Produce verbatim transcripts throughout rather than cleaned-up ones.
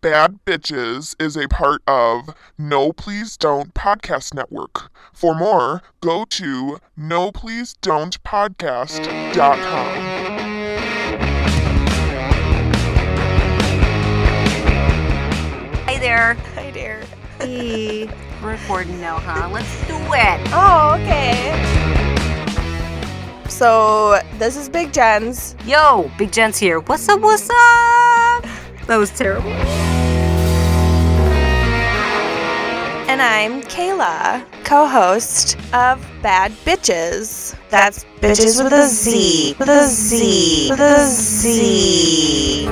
Bad Bitches is a part of No Please Don't Podcast Network. For more, go to no please don't podcast dot com. Hi there. Hi there. Hey. We're recording now, huh? Let's do it. Oh, okay. So, this is Big Jen's. Yo, Big Jen's here. What's up, what's up? That was terrible. And I'm Kayla, co-host of Bad Bitches. That's bitches with a Z. With a Z. With a Z.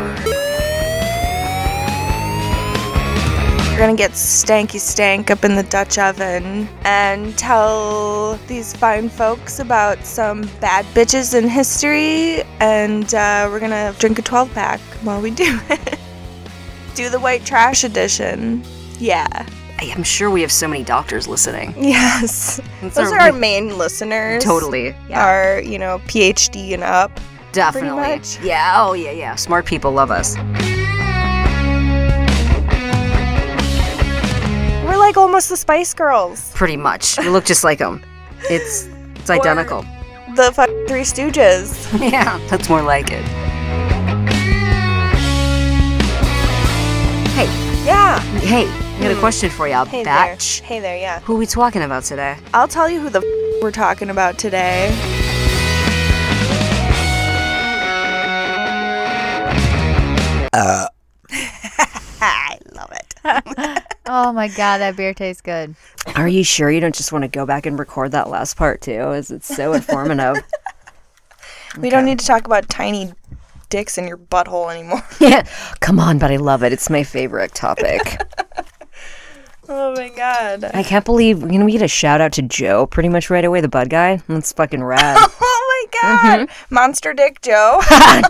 We're gonna get stanky stank up in the Dutch oven and tell these fine folks about some bad bitches in history, and uh, we're gonna drink a twelve pack while we do it. Do the white trash edition. Yeah. I'm sure we have so many doctors listening. Yes. That's Those our are our big- main listeners. Totally. Yeah. Our, you know, P H D and up. Definitely. much. Yeah, oh yeah, yeah. Smart people love us. We're like almost the Spice Girls. Pretty much. We look just like them. It's it's identical. The fucking Three Stooges. Yeah, that's more like it. Hey, Yeah. hey, I got a question for you, Hey batch. there. Hey there, yeah. Who are we talking about today? I'll tell you who the f- we're talking about today. Uh. I love it. Oh my god, that beer tastes good. Are you sure you don't just want to go back and record that last part too? As it's so informative. We don't need to talk about tiny dicks in your butthole anymore. Yeah, come on, but I love it. It's my favorite topic. Oh my god. I can't believe you know we get a shout out to Joe pretty much right away. The Bud guy. That's fucking rad. Oh my god. Mm-hmm. Monster Dick Joe.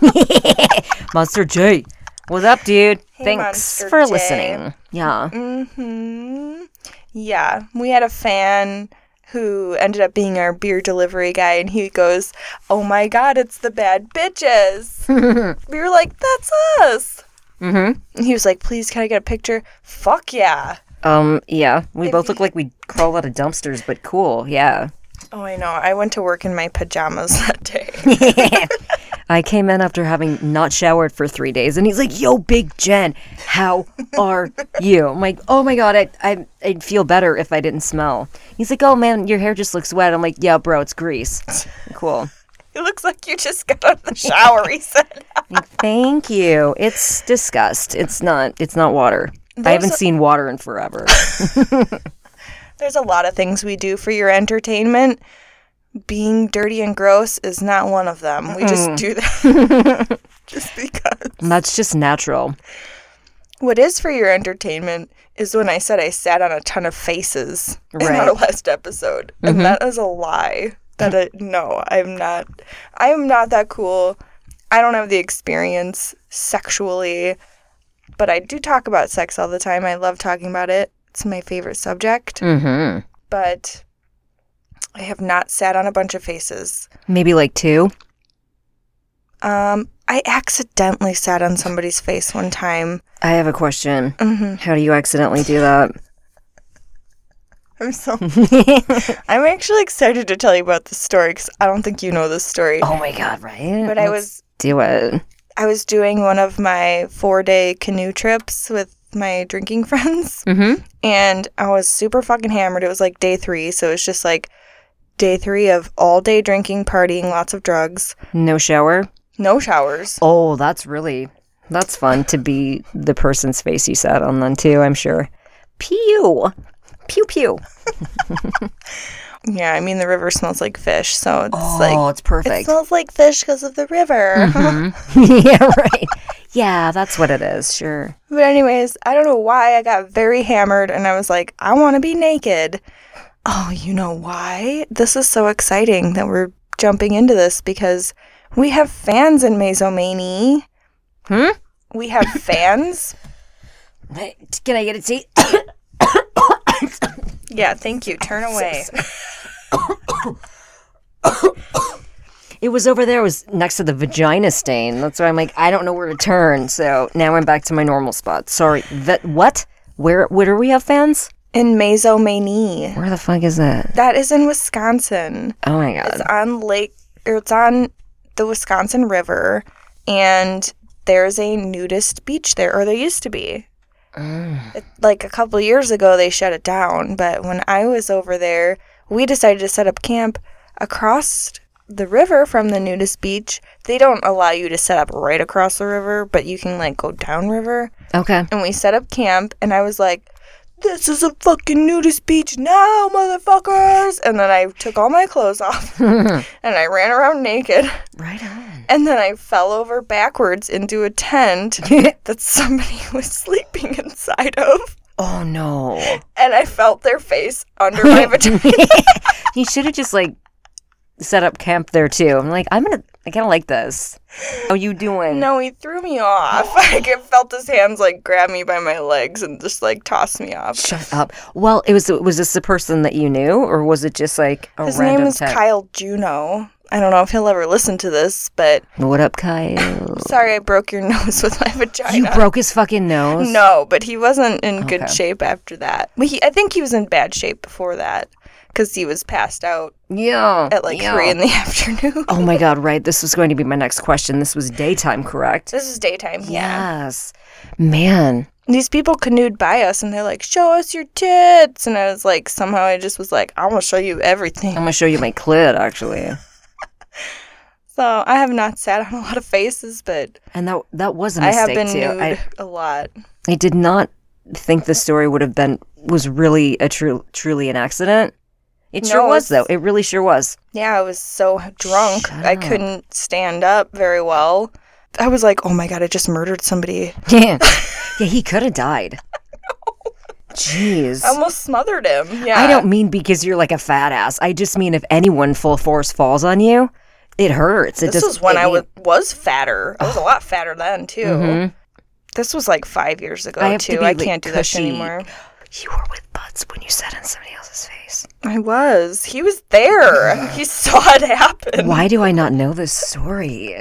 Monster J. What's up, dude? Hey, Thanks Monster for J. listening. Yeah. Mm-hmm. Yeah. We had a fan who ended up being our beer delivery guy, and he goes, "Oh my god, it's the Bad Bitches." We were like, "That's us." Mm-hmm. And he was like, "Please, can I get a picture?" Fuck yeah. Um, yeah. We If both you- look like we crawl out of dumpsters, but cool. Yeah. Oh, I know. I went to work in my pajamas that day. I came in after having not showered for three days, and he's like, "Yo, Big Jen, how are you?" I'm like, "Oh my god, I, I, I'd feel better if I didn't smell." He's like, "Oh man, your hair just looks wet." I'm like, "Yeah, bro, it's grease." Cool. It looks like you just got out of the shower, he said. Thank you. It's disgust. It's not. It's not water. I haven't a- seen water in forever. There's a lot of things we do for your entertainment. Being dirty and gross is not one of them. We just do that just because. That's just natural. What is for your entertainment is when I said I sat on a ton of faces in Right. our last episode. And that is a lie. That I, no, I'm not. I am not that cool. I don't have the experience sexually. But I do talk about sex all the time. I love talking about it. It's my favorite subject. Mm-hmm. But I have not sat on a bunch of faces. Maybe like two. Um, I accidentally sat on somebody's face one time. I have a question. Mm-hmm. How do you accidentally do that? I'm so. I'm actually excited to tell you about this story because I don't think you know this story. Oh my god, right? But I Let's was do it. I was doing one of my four day canoe trips with my drinking friends, Mm-hmm. and I was super fucking hammered. It was like day three, so it was just like day three of all day drinking, partying, lots of drugs, No shower? no showers. Oh, that's really, that's fun to be the person's face you sat on then too, I'm sure. Pew! Pew pew. Yeah, I mean the river smells like fish, so it's Oh, like it's perfect. it smells like fish because of the river. Mhm. Yeah, right. Yeah, that's what it is, sure. But anyways, I don't know why I got very hammered and I was like, I want to be naked. Oh, you know why? This is so exciting that we're jumping into this because we have fans in Mazomanie. Hmm? We have fans. Hey, can I get a tea? Yeah, thank you. Turn away. It was over there. It was next to the vagina stain. That's why I'm like, I don't know where to turn. So now I'm back to my normal spot. Sorry. That what? Where? Where do we have fans? In Maisomanie. Where the fuck is that? That is in Wisconsin. Oh my god. It's on Lake, or it's on the Wisconsin River, and there's a nudist beach there, or there used to be. Mm. It, like a couple years ago, they shut it down, but when I was over there, we decided to set up camp across the river from the nudist beach. They don't allow you to set up right across the river, but you can, like, go downriver. Okay. And we set up camp, and I was like, this is a fucking nudist beach now, motherfuckers! And then I took all my clothes off, and I ran around naked. Right on. And then I fell over backwards into a tent that somebody was sleeping inside of. Oh no. And I felt their face under my vagina. You should have just like set up camp there too. I'm like, I'm gonna I kinda like this. How you doing? No, he threw me off. Like, I felt his hands like grab me by my legs and just like toss me off. Shut up. Well, it was was this the person that you knew, or was it just like a His random name is tech? Kyle Juno. I don't know if he'll ever listen to this, but What up, Kyle? sorry I broke your nose with my vagina. You broke his fucking nose? No, but he wasn't in good Okay. shape after that. Well, he, I think he was in bad shape before that because he was passed out Yeah. at like yeah. three in the afternoon. Oh my god, right. This was going to be my next question. This was daytime, correct? This is daytime, yeah. Yes. Man. These people canoed by us and they're like, show us your tits. And I was like, somehow I just was like, I'm going to show you everything. I'm gonna show you my clit, actually. So I have not sat on a lot of faces, but And that that was a I mistake have been too. nude I, a lot. I did not think the story would have been was really a true truly an accident. It sure No, was it's- though. It really sure was. Yeah, I was so drunk. Shut I up. couldn't stand up very well. I was like, oh my God, I just murdered somebody. Yeah. Yeah, he could have died. Jeez. I almost smothered him. Yeah. I don't mean because you're like a fat ass. I just mean if anyone full force falls on you, it hurts. It This just, was when it, I was, was fatter. I was a lot fatter then, too. Mhm. This was like five years ago, I have to too. be, I like, can't do this cushy. anymore. You were with Butts when you sat in somebody else's face. I was. He was there. He saw it happen. Why do I not know this story?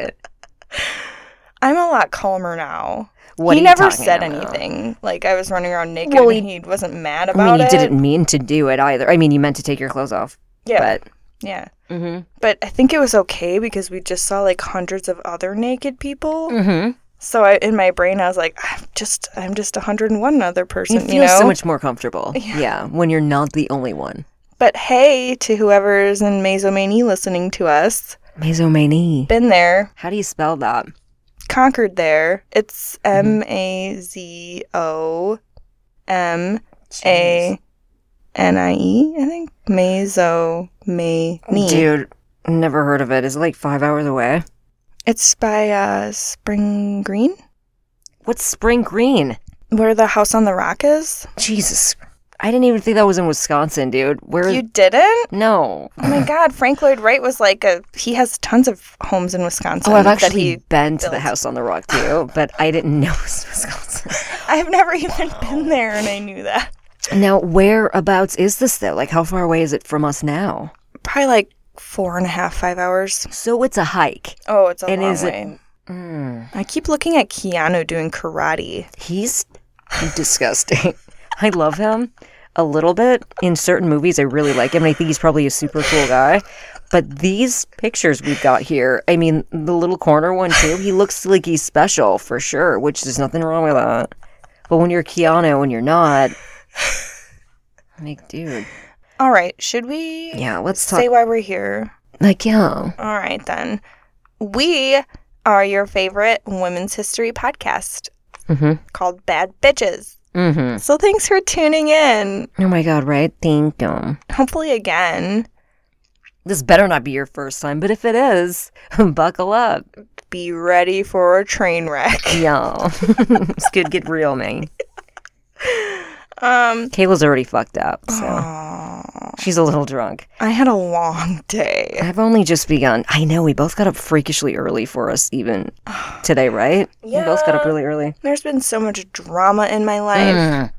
I'm a lot calmer now. What he are you never talking said about? anything. Like, I was running around naked Well, and he- he wasn't mad I about mean, you it. didn't mean to do it either. I mean, you meant to take your clothes off. Yeah. But Yeah. mm-hmm. But I think it was okay because we just saw like hundreds of other naked people. Mm-hmm. So I, in my brain, I was like, I'm just, I'm just one hundred one other person, You you, feel know? so much more comfortable. Yeah. when you're not the only one. But hey, to whoever's in Maisomanie listening to us, Maisomanie. been there, How do you spell that? conquered there. It's Mm-hmm. M A Z O M A N I E, I think. Maisomanie. Dude, never heard of it. Is it like five hours away? It's by uh, Spring Green, What's Spring Green? where the House on the Rock is. Jesus. I didn't even think that was in Wisconsin, dude. Where? You didn't? No. Oh my God, Frank Lloyd Wright was like a. He has tons of homes in Wisconsin. Oh, I've that actually he. been to the built. House on the Rock too, but I didn't know it was Wisconsin. I've never even been there, and I knew that. Now, whereabouts is this though? Like, how far away is it from us now? Probably like four and a half, five hours. So it's a hike. Oh, it's a And long is it- way. Mm, I keep looking at Keanu doing karate. he's disgusting. I love him a little bit. In certain movies, I really like him. And I think he's probably a super cool guy. But these pictures we've got here, I mean, the little corner one too, he looks like he's special for sure, which there's nothing wrong with that. But when you're Keanu and you're not, I'm like, dude. All right, should we Yeah, let's talk. say why we're here? Like, yeah. All right, then. We are your favorite women's history podcast Mm-hmm. called Bad Bitches. Mm-hmm. So thanks for tuning in. Oh my god, right? Thank you. Hopefully again. This better not be your first time, but if it is, buckle up. Be ready for a train wreck. Yeah. This could get real, man. Um, Kayla's already fucked up, so aw, she's a little drunk. I had a long day. I've only just begun. I know, we both got up freakishly early for us even today, right? We both got up Yeah. really early. There's been so much drama in my life.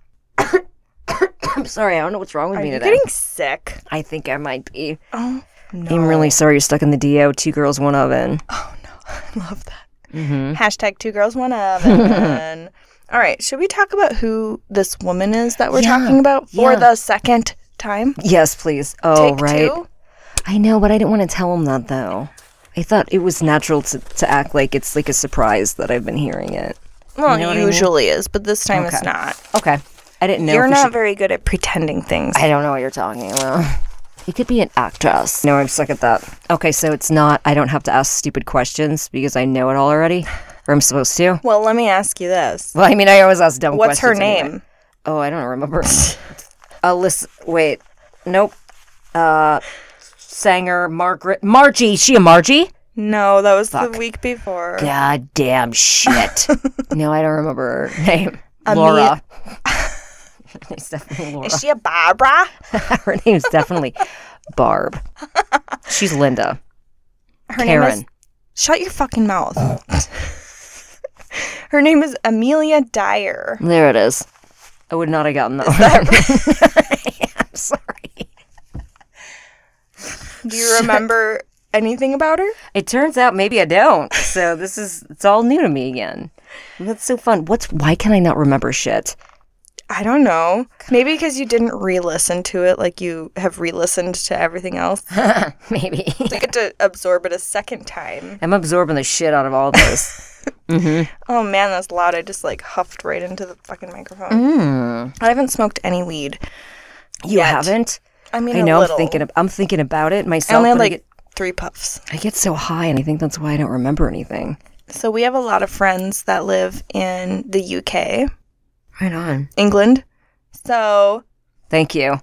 Mm. I'm sorry, I don't know what's wrong with Are me you today. getting sick? I think I might be. Oh No. I'm really sorry you're stuck in the D O. Two girls, one oven. Oh, no. I love that. Mm-hmm. Hashtag two girls, one oven. All right. Should we talk about who this woman is that we're Yeah, talking about for yeah. the second time? Yes, please. Oh, Take right. two? I know, but I didn't want to tell him that, though. I thought it was natural to, to act like it's like a surprise that I've been hearing it. Well, You know it what I mean? usually is, but this time it's Okay. not. Okay. I didn't know. You're if we not should- very good at pretending things. I don't know what you're talking about. You could be an actress. No, I'm stuck at that. Okay, so it's not, I don't have to ask stupid questions because I know it all already? Or I'm supposed to? Well, let me ask you this. Well, I mean, I always ask dumb What's questions. her name? anyway. Oh, I don't remember. Alyssa, wait. Nope. Uh, Sanger, Margaret. Margie. She a Margie? No, that was Fuck. the week before. God damn shit. No, I don't remember her name. Ami- Laura. Her name's definitely Laura. Is she a Barbara? Her name's definitely Barb. She's Linda. Her Karen. name is. Shut your fucking mouth. Her name is Amelia Dyer. There it is. I would not have gotten that. I'm sorry. Do you remember anything about her? It turns out maybe I don't. So this is it's all new to me again. That's so fun. What's why can I not remember shit? I don't know. Maybe because you didn't re-listen to it like you have re-listened to everything else. Maybe. You get to absorb it a second time. I'm absorbing the shit out of all this. mm-hmm. Oh man, that's loud. I just like huffed right into the fucking microphone. Mm. I haven't smoked any weed. You Yet. haven't? I mean, I a know. little. I'm thinking. Of, I'm thinking about it I myself. only had but I like get, three puffs. I get so high, and I think that's why I don't remember anything. So we have a lot of friends that live in the U K, Right on. England. So Thank you.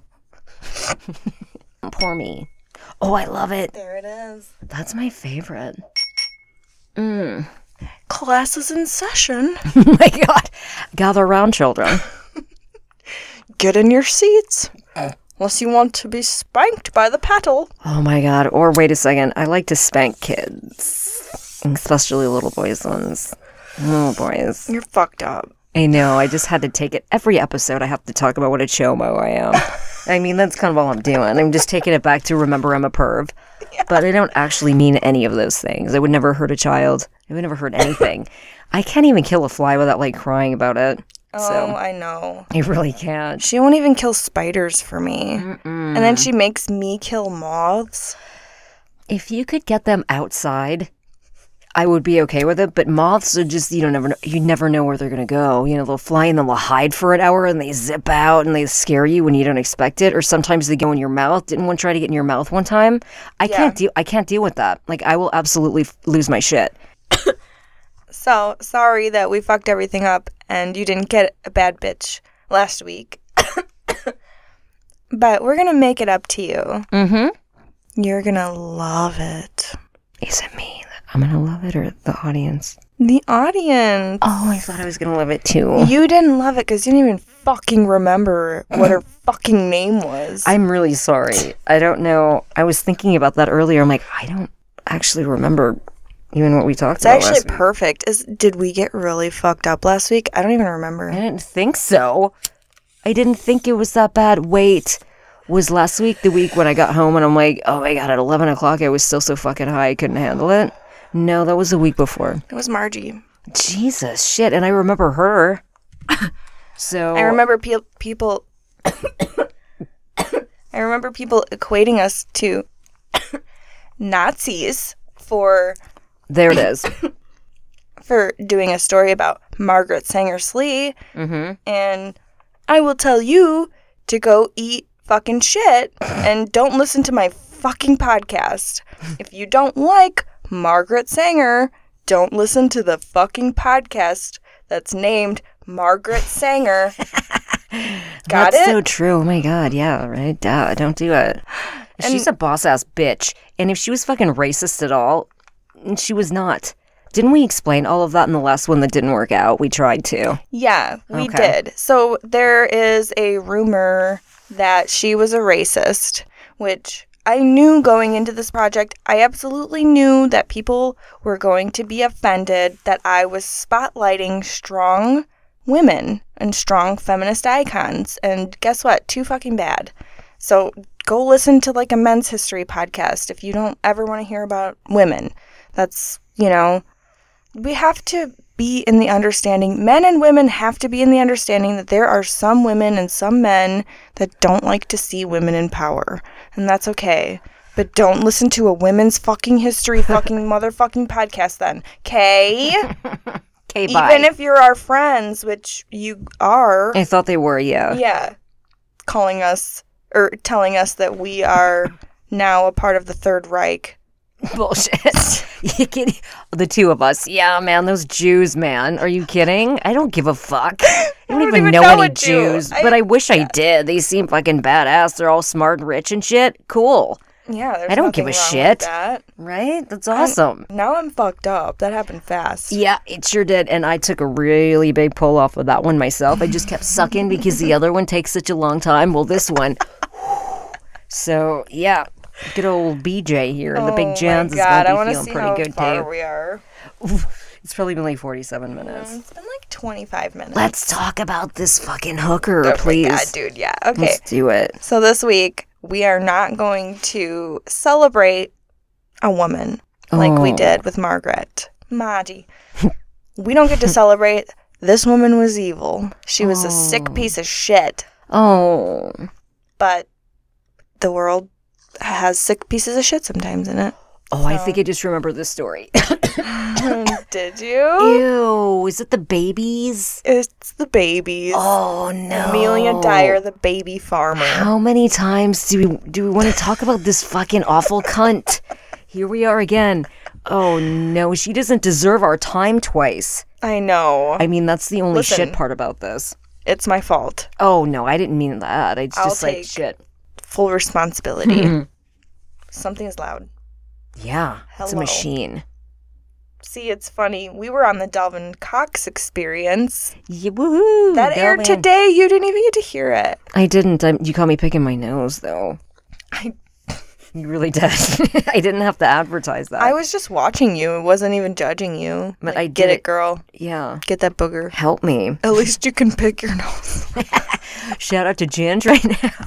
Poor me. Oh, I love it. there it is. That's my favorite. Mm. Class is in session. Oh my god. Gather around, children. Get in your seats. Unless you want to be spanked by the paddle. Oh my god. Or wait a second. I like to spank kids. Especially little boys ones. Little boys. You're fucked up. I know. I just had to take it. Every episode I have to talk about what a chomo I am. I mean, that's kind of all I'm doing. I'm just taking it back to remember I'm a perv. But I don't actually mean any of those things. I would never hurt a child. I would never hurt anything. I can't even kill a fly without like crying about it. Oh, So I know. I really can't. She won't even kill spiders for me. And then she makes me kill moths. If you could get them outside, I would be okay with it. But moths are just, you don't never know, you never know where they're going to go. You know, they'll fly and then they'll hide for an hour and they zip out and they scare you when you don't expect it. Or sometimes they go in your mouth. Didn't one try to get in your mouth one time? I Yeah. can't deal, I can't deal with that. Like, I will absolutely f- lose my shit. So, sorry that we fucked everything up and you didn't get a bad bitch last week. But we're going to make it up to you. Mm-hmm. You're going to love it. Is it me that I'm going to love it or the audience? The audience. Oh, I thought I was going to love it too. You didn't love it because you didn't even fucking remember what her fucking name was. I'm really sorry. I don't know. I was thinking about that earlier. I'm like, I don't actually remember even what we talked It's about actually last week. perfect. Is did we get really fucked up last week? I don't even remember. I didn't think so. I didn't think it was that bad. Wait, was last week the week when I got home and I'm like, oh my god, at eleven o'clock I was still so fucking high I couldn't handle it? No, that was the week before. It was Margie. Jesus, shit, and I remember her. So I remember pe- people. I remember people equating us to Nazis for there it is. for doing a story about Margaret Sanger Slee, Mm-hmm. and I will tell you to go eat fucking shit and don't listen to my fucking podcast. If you don't like Margaret Sanger, don't listen to the fucking podcast that's named Margaret Sanger. Got That's it? so true. Oh my god, yeah, right? Duh, don't do it. She's a boss ass bitch. And if she was fucking racist at all, she was not. Didn't we explain all of that in the last one that didn't work out? We tried to. Yeah, we Okay. did. So there is a rumor that she was a racist, which I knew going into this project. I absolutely knew that people were going to be offended that I was spotlighting strong women and strong feminist icons. And guess what? Too fucking bad. So go listen to like a men's history podcast if you don't ever want to hear about women. That's, you know, we have to be in the understanding, men and women have to be in the understanding that there are some women and some men that don't like to see women in power. And that's okay. But don't listen to a women's fucking history fucking motherfucking podcast then. Okay? Okay, bye. Even if you're our friends, which you are. I thought they were, yeah. Yeah. Calling us, or telling us that we are now a part of the Third Reich. Bullshit. You kidding? The two of us. Yeah, man, those Jews, man. Are you kidding? I don't give a fuck. I don't, don't even, even know, know any a Jew. Jews, I- but I wish yeah. I did. They seem fucking badass. They're all smart and rich and shit. Cool. Yeah, there's I don't give nothing a wrong shit. with that. Right? That's awesome. Now I'm fucked up. That happened fast. Yeah, it sure did. And I took a really big pull off of that one myself. I just kept sucking because the other one takes such a long time. Well, this one. So, yeah. Good old B J here. The oh Big Jans my is God, I going want to to be see feeling how pretty good, far Dave. we are. It's probably been like forty-seven minutes. It's been like twenty-five minutes. Let's talk about this fucking hooker, Oh my please. God, dude. Yeah. Okay. Let's do it. So this week we are not going to celebrate a woman like we Oh. did with Margaret. Margie. We don't get to celebrate. This woman was evil. She was a sick Oh. piece of shit. Oh. But the world has sick pieces of shit sometimes in it. Oh, I think I just remember this story. Did you? Ew, is it the babies? It's the babies. Oh, no. Amelia Dyer, the baby farmer. How many times do we do we want to talk about this fucking awful cunt? Here we are again. Oh no, she doesn't deserve our time twice. I know. I mean, that's the only Listen. shit part about this. It's my fault. Oh no, I didn't mean that. It's I'll just like take- shit. Full responsibility. Something is loud. Yeah, it's a Hello. machine. See, it's funny. We were on the Delvin Cox experience. Yeah, woohoo! That aired Delvin. today. You didn't even get to hear it. I didn't. Um, you caught me picking my nose, though. I You really did. I didn't have to advertise that. I was just watching you. It wasn't even judging you. But Like, I get did it, it- girl. Yeah. Get that booger. Help me. At least you can pick your nose. Shout out to Ginge right now.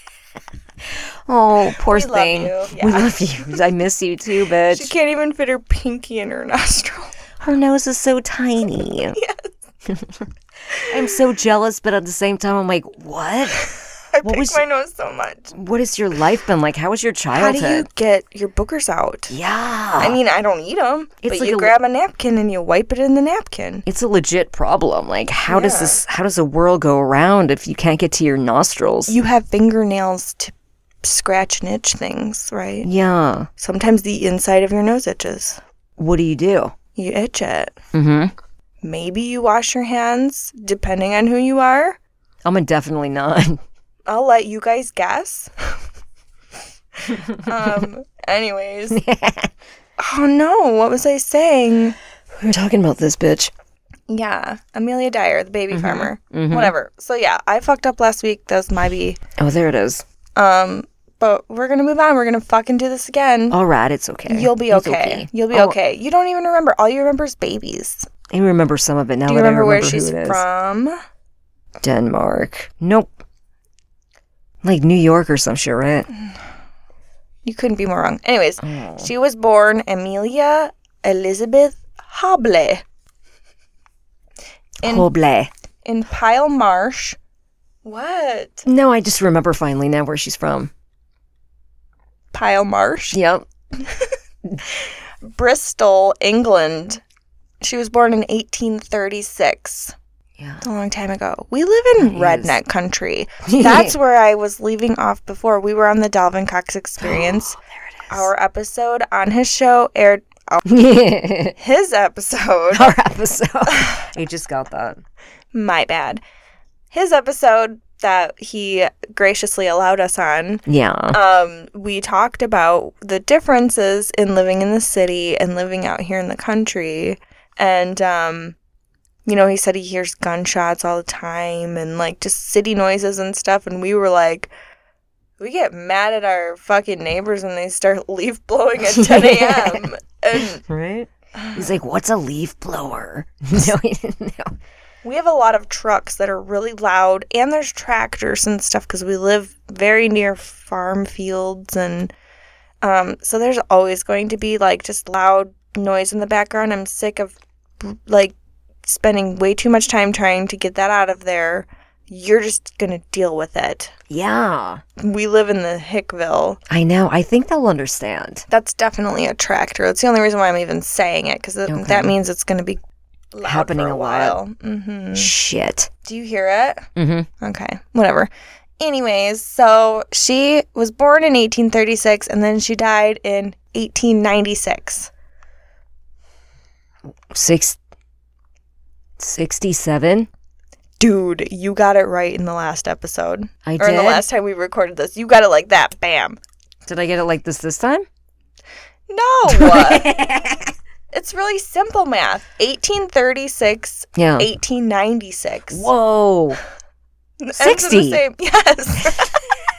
Oh, poor We love thing. you. We Yeah. love you. I miss you too, She bitch. can't even fit her pinky in her nostril. Her nose is so tiny. I'm so jealous, but at the same time, I'm like, what? I What pick was- my nose so much. What has your life been like? How was your How do you childhood? get your boogers out? Yeah. I mean, I don't eat them, It's but like you a- grab a napkin and you wipe it in the napkin. it's a legit problem. Like, how does Yeah. this? How does the world go around if you can't get to your nostrils? You have fingernails to scratch and itch things, right? yeah. Sometimes the inside of your nose itches. What do you do? You itch it. Mm-hmm. Maybe you wash your hands, depending on who you are. I'm a definitely not. I'll let you guys guess. um. Anyways. Oh no! What was I saying? We were talking about this bitch. Yeah, Amelia Dyer, the baby farmer. Mhm. Whatever. So yeah, I fucked up last week. That was my B. Oh, there it is. Um. But we're gonna move on. We're gonna fucking do this again. All right, it's okay. You'll be It's okay. You'll be Oh, okay. You don't even remember. All you remember is babies. I remember some of it now Do you that remember I where remember she's who it is. from? Denmark. Nope. Like New York or some shit, right? You couldn't be more wrong. Anyways, Oh. she was born Amelia Elizabeth Hoble in Hoble. in Pile Marsh. What? No, I just remember finally now where she's from. Pile Marsh, Yep. Bristol, England. She was born in eighteen thirty-six. Yeah. It's a long time ago. We live in That is. redneck country. That's where I was leaving off before. We were on the Dalvin Cox Experience. there it is. Our episode on his show aired. Oh, his episode. Our episode. I just got that. My bad. His episode that he graciously allowed us on. Yeah. Um, we talked about the differences in living in the city and living out here in the country. And, um, you know, he said he hears gunshots all the time and, like, just city noises and stuff. And we were like, we get mad at our fucking neighbors when they start leaf blowing at ten a.m. And Right? He's like, what's a leaf blower? No, he didn't know. We have a lot of trucks that are really loud, and there's tractors and stuff because we live very near farm fields, and um, so there's always going to be like just loud noise in the background. I'm sick of like spending way too much time trying to get that out of there. You're just gonna deal with it. Yeah. We live in the Hickville. I know. I think they'll understand. That's definitely a tractor. That's the only reason why I'm even saying it, because Okay. that means it's gonna be loud Happening for a, a lot. while. Mm-hmm. Shit. Do you hear it? Mm-hmm. Okay, whatever. Anyways, so she was born in eighteen thirty-six, and then she died in eighteen ninety-six. Six. Sixty-seven. Dude, you got it right in the last episode. I or did. in the last time we recorded this. You got it like that. Bam. Did I get it like this this time? No. It's really simple math. eighteen thirty-six, Yeah. eighteen ninety-six. Whoa. Ends in the sixty. same- Yes.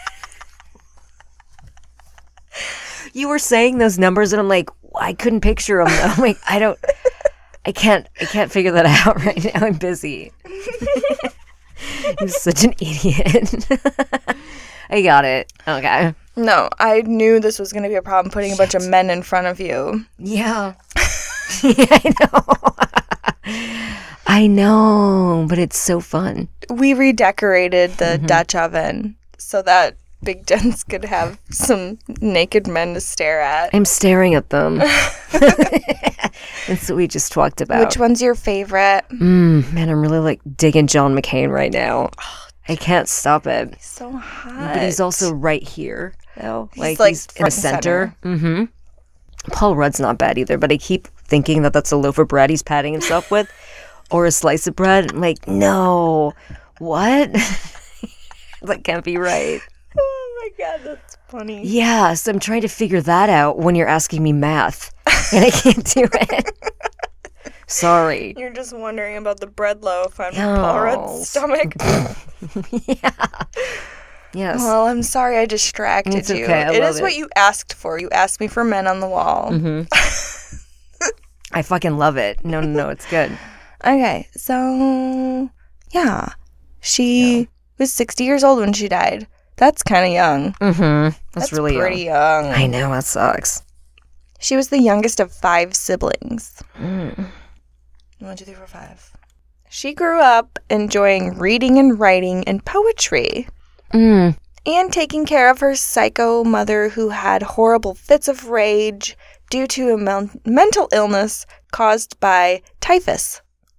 You were saying those numbers, and I'm like, I couldn't picture them. I'm like, I don't, I can't, I can't figure that out right now. I'm busy. I'm such an idiot. I got it. Okay. No, I knew this was going to be a problem putting a bunch of men in front of you. Yeah. Yeah, I know. I know, but it's so fun. We redecorated the Dutch oven so that Big Jens could have some naked men to stare at. I'm staring at them. That's what we just talked about. Which one's your favorite? Mm, man, I'm really like digging John McCain right now. I can't stop it. So hot. But he's also right here, though. He's, Like, like, he's in the front and center. Mm-hmm. Paul Rudd's not bad either, but I keep thinking that that's a loaf of bread he's patting himself with, or a slice of bread. I'm like, no, what? That can't be right. Oh my god, that's funny. Yeah, so I'm trying to figure that out when you're asking me math, and I can't do it. Sorry. You're just wondering about the bread loaf on Oh. Paul Rudd's stomach. Yeah. Yes. Well, I'm sorry I distracted It's you. okay, I It love is what it. you asked for. You asked me for men on the wall. Mm-hmm. I fucking love it. No, no, no, it's good. Okay, so yeah, she was sixty years old when she died. That's kind of young. Mm-hmm. That's, That's really pretty young. young. I know, that sucks. She was the youngest of five siblings. Mm. One, two, three, four, five. She grew up enjoying reading and writing and poetry, Mm. and taking care of her psycho mother who had horrible fits of rage due to a men- mental illness caused by typhus.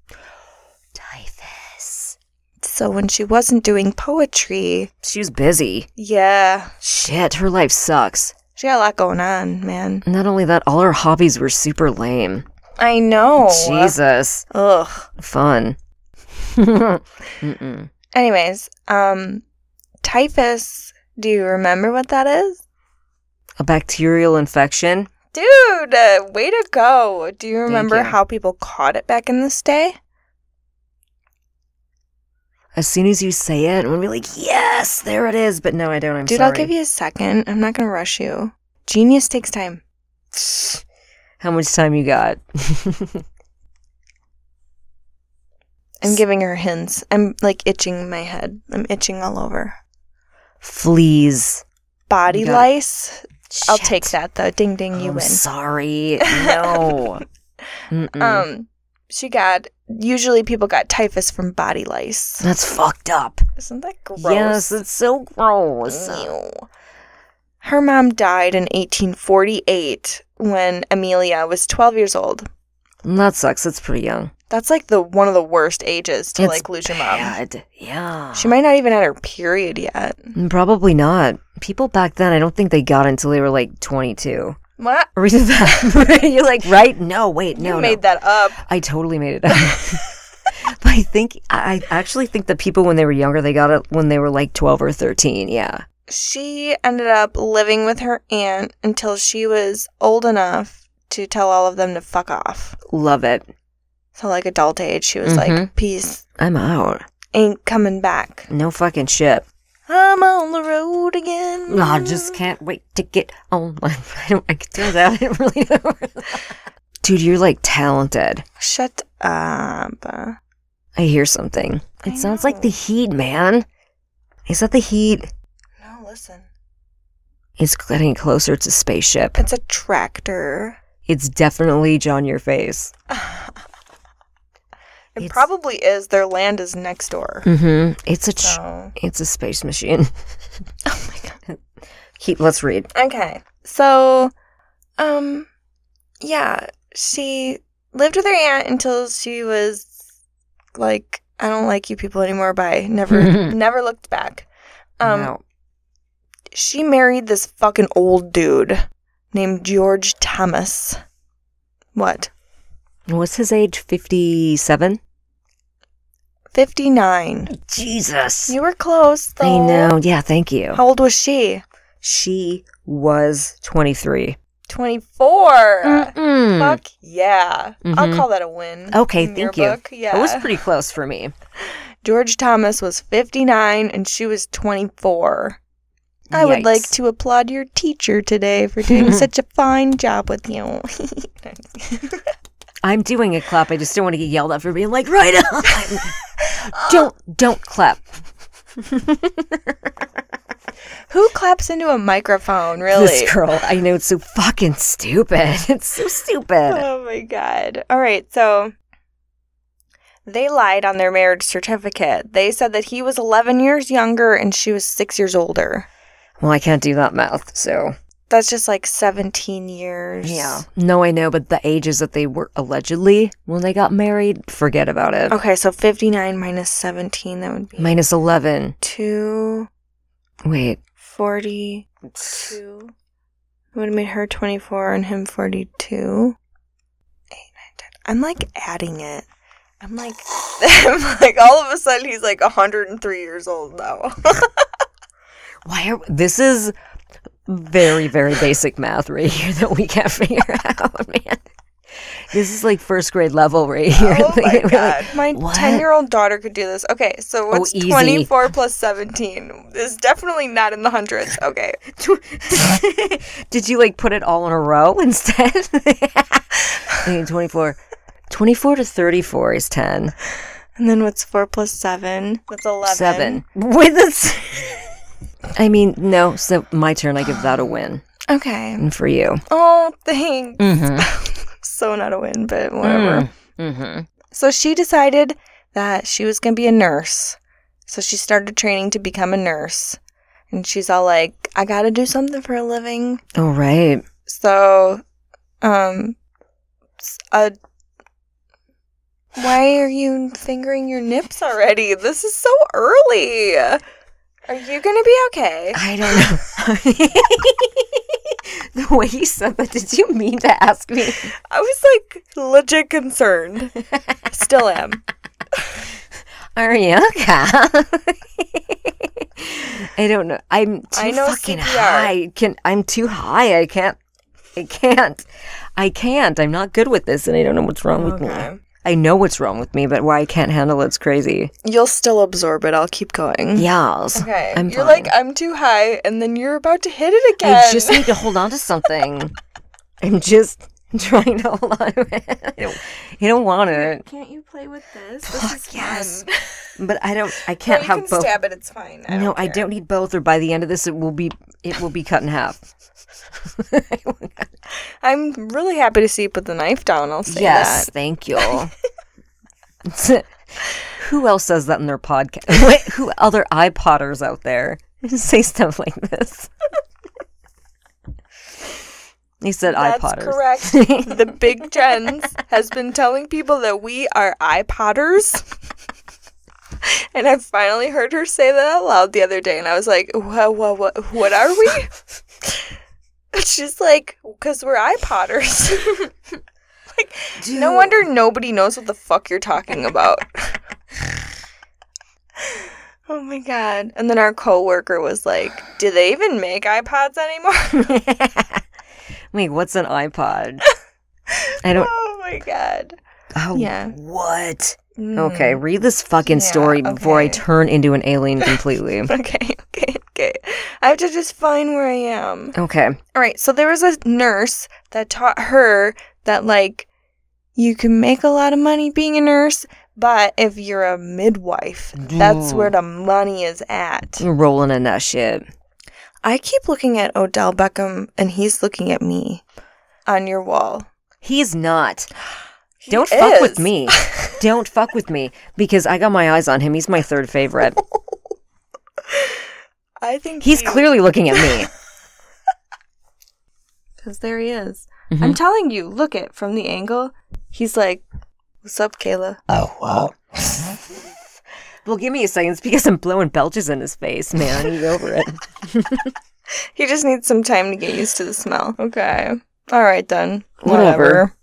Typhus. So when she wasn't doing poetry, She was busy. yeah, Shit, her life sucks. she got a lot going on, man. Not only that, all her hobbies were super lame. I know. Jesus. Ugh. Fun. Mm-mm. Anyways, um, typhus, do you remember what that is? A bacterial infection? Dude, uh, way to go. Do you remember you. how people caught it back in this day? As soon as you say it, I'm gonna be like, yes, there it is. But no, I don't. I'm Dude, sorry. I'll give you a second. I'm not going to rush you. Genius takes time. How much time you got? I'm giving her hints. I'm like itching my head. I'm itching all over. Fleas. Body You got it. lice. I'll Shit. take that though. Ding ding, you I'm win. sorry. No. Mm-mm. Um, she got. Usually, people got typhus from body lice. That's fucked up. Isn't that gross? Yes, it's so gross. Ew. Her mom died in eighteen forty-eight when Amelia was twelve years old. That sucks. That's pretty young. That's like the one of the worst ages to It's like lose your mom. bad. Yeah. She might not even had her period yet. Probably not. People back then, I don't think they got it until they were like twenty-two. What? Or is that? You're like, right? No, wait, no, You no. made that up. I totally made it up. But I think, I I actually think that people when they were younger, they got it when they were like twelve or thirteen. Yeah. She ended up living with her aunt until she was old enough to tell all of them to fuck off. Love it. So like adult age, she was Mhm. like, peace, I'm out. ain't coming back. No fucking shit. I'm on the road again. I just can't wait to get on my. I don't. I turns out I didn't really know. Dude, you're like talented. Shut up. I hear something. It I sounds like know. the heat, man. Is that the heat? No, listen. It's getting closer to spaceship. It's a tractor. It's definitely John Your Face. It It's- probably is. Their land is next door. Mm-hmm. It's a tr- So. it's a space machine. Oh my god. Keep. Let's read. Okay. So, um, yeah, she lived with her aunt until she was like, I don't like you people anymore. Bye. Never, never looked back. Um, No. she married this fucking old dude named George Thomas. What? What's his age? Fifty-seven. fifty-nine. Jesus. You were close, though. I know. Yeah. Thank you. How old was she? She was twenty-three. twenty-four. Mm-mm. Fuck yeah. I'll Mhm. call that a win. Okay, in your thank you. book. Yeah. It was pretty close for me. George Thomas was fifty-nine and she was twenty-four. I would Yikes. like to applaud your teacher today for doing such a fine job with you. I'm doing a clap. I just don't want to get yelled at for being like, right on. don't, don't clap. Who claps into a microphone, really? This girl, I know it's so fucking stupid. It's so stupid. Oh my god. All right, so they lied on their marriage certificate. They said that he was eleven years younger and she was six years older. Well, I can't do that math, so. That's just like seventeen years. Yeah. No, I know, but the ages that they were allegedly when they got married, forget about it. Okay, so fifty-nine minus seventeen, that would be Minus eleven. two Wait. forty-two. It would have made her twenty-four and him forty-two. eight, nine, ten. I'm like adding it. I'm like, I'm like, all of a sudden he's like one hundred three years old now. Why are this is very, very basic math right here that we can't figure out, man. This is like first grade level right here. Oh my We're like, god. My what? ten-year-old daughter could do this. Okay, so Oh, what's easy. twenty-four plus seventeen? Is definitely not in the hundreds. Okay. Did you like put it all in a row instead? I mean, twenty-four. twenty-four to thirty-four is ten. And then what's four plus seven? That's eleven. Seven. With this. I mean, no. So my turn. I give that a win. Okay. And for you. Oh, thanks. Mm-hmm. So not a win, but whatever. Mm-hmm. So she decided that she was going to be a nurse. So she started training to become a nurse. And she's all like, I got to do something for a living. All right. So, um, s- uh, why are you fingering your nips already? This is so early. Are you going to be okay? I don't know. The way you said that, did you mean to ask me? I was like legit concerned. Still am. Are you okay? I don't know. I'm too I know fucking C P R. high. Can I'm too high. I can't. I can't. I can't. I'm not good with this, and I don't know what's wrong with me. Okay. I know what's wrong with me, but why I can't handle it's crazy. You'll still absorb it. I'll keep going. Yes. Okay. I'm you're fine. like, I'm too high, and then you're about to hit it again. I just need to hold on to something. I'm just trying to hold on to it. I don't, I don't want it. Can't you play with this? Fuck, This is yes. fun. But I don't. I No, can't you have can both. stab it. It's fine. I no, don't I care. don't need both. Or by the end of this, it will be. It will be cut in half. I'm really happy to see you put the knife down. I'll say Yes, that. thank you. Who else says that in their podcast? Wait, who other iPodders out there say stuff like this? He said That's iPodders. correct. The Big Jens has been telling people that we are iPodders. And I finally heard her say that out loud the other day, and I was like, what, what, what, what are we? She's like, because we're iPodders. Like, no Dude. wonder nobody knows what the fuck you're talking about. Oh my god. And then our coworker was like, do they even make iPods anymore? Wait, what's an iPod? I don't. Oh my god. Oh, Yeah. What? Mm. Okay, read this fucking Yeah, story before I okay. turn into an alien completely. Okay, okay, okay. I have to just find where I am. Okay. All right, so there was a nurse that taught her that, like, you can make a lot of money being a nurse, But if you're a midwife, that's where the money is at. You're rolling in that shit. I keep looking at Odell Beckham, and he's looking at me on your wall. He's not. He Don't is. fuck with me. Don't fuck with me because I got my eyes on him. He's my third favorite. I think He's he- clearly looking at me. Because there he is. Mhm. I'm telling you, look it from the angle. He's like, "What's up, Kayla?" Oh, wow. Well, give me a second. It's because I'm blowing belches in his face, man. He's over it. He just needs some time to get used to the smell. Okay. All right, then. Whatever.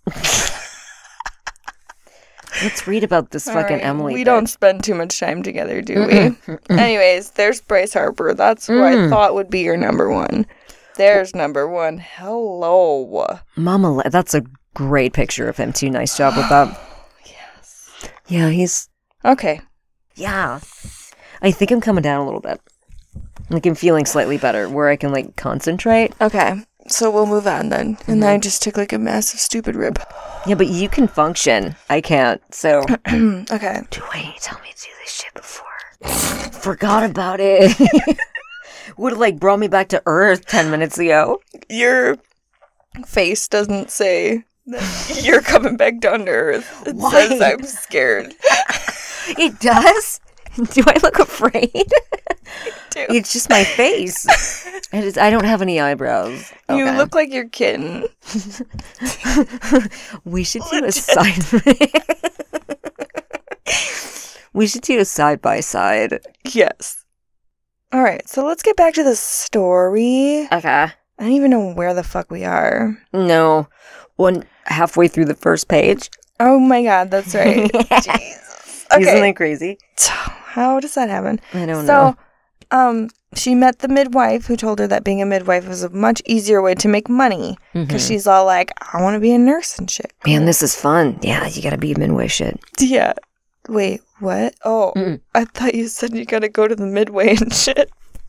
Let's read about this All fucking right, Emily. We bitch. don't spend too much time together, do we? Anyways, there's Bryce Harper. That's who I Mm. thought would be your number one. There's number one. Hello. Mama, Le- that's a great picture of him, too. Nice job with that. Yes. Yeah, he's... Okay. Yeah. I think I'm coming down a little bit. Like, I'm feeling slightly better, where I can, like, concentrate. Okay. So we'll move on then. And then I just took like a massive stupid rib. Yeah, but you can function. I can't, so... Okay. Do why you tell me to do this shit before? Forgot about it. Would have, like, brought me back to Earth ten minutes ago. Your face doesn't say that you're coming back down to Earth. It Why? says I'm scared. It does? Do I look afraid? Dude. It's just my face. It is, I don't have any eyebrows. You Okay. look like your kitten. We should do a side. We should do a side by side. Yes. All right, so let's get back to the story. Okay. I don't even know where the fuck we are. No. One halfway through the first page. Oh my god, that's right. Jesus. Okay. Isn't that crazy? How does that happen? I don't so, know. um, she met the midwife who told her that being a midwife was a much easier way to make money. Because Mhm. she's all like, I want to be a nurse and shit. Man, this is fun. Yeah, you gotta be a midway shit. Yeah. Wait, what? Oh, Mm-mm. I thought you said you gotta go to the midway and shit.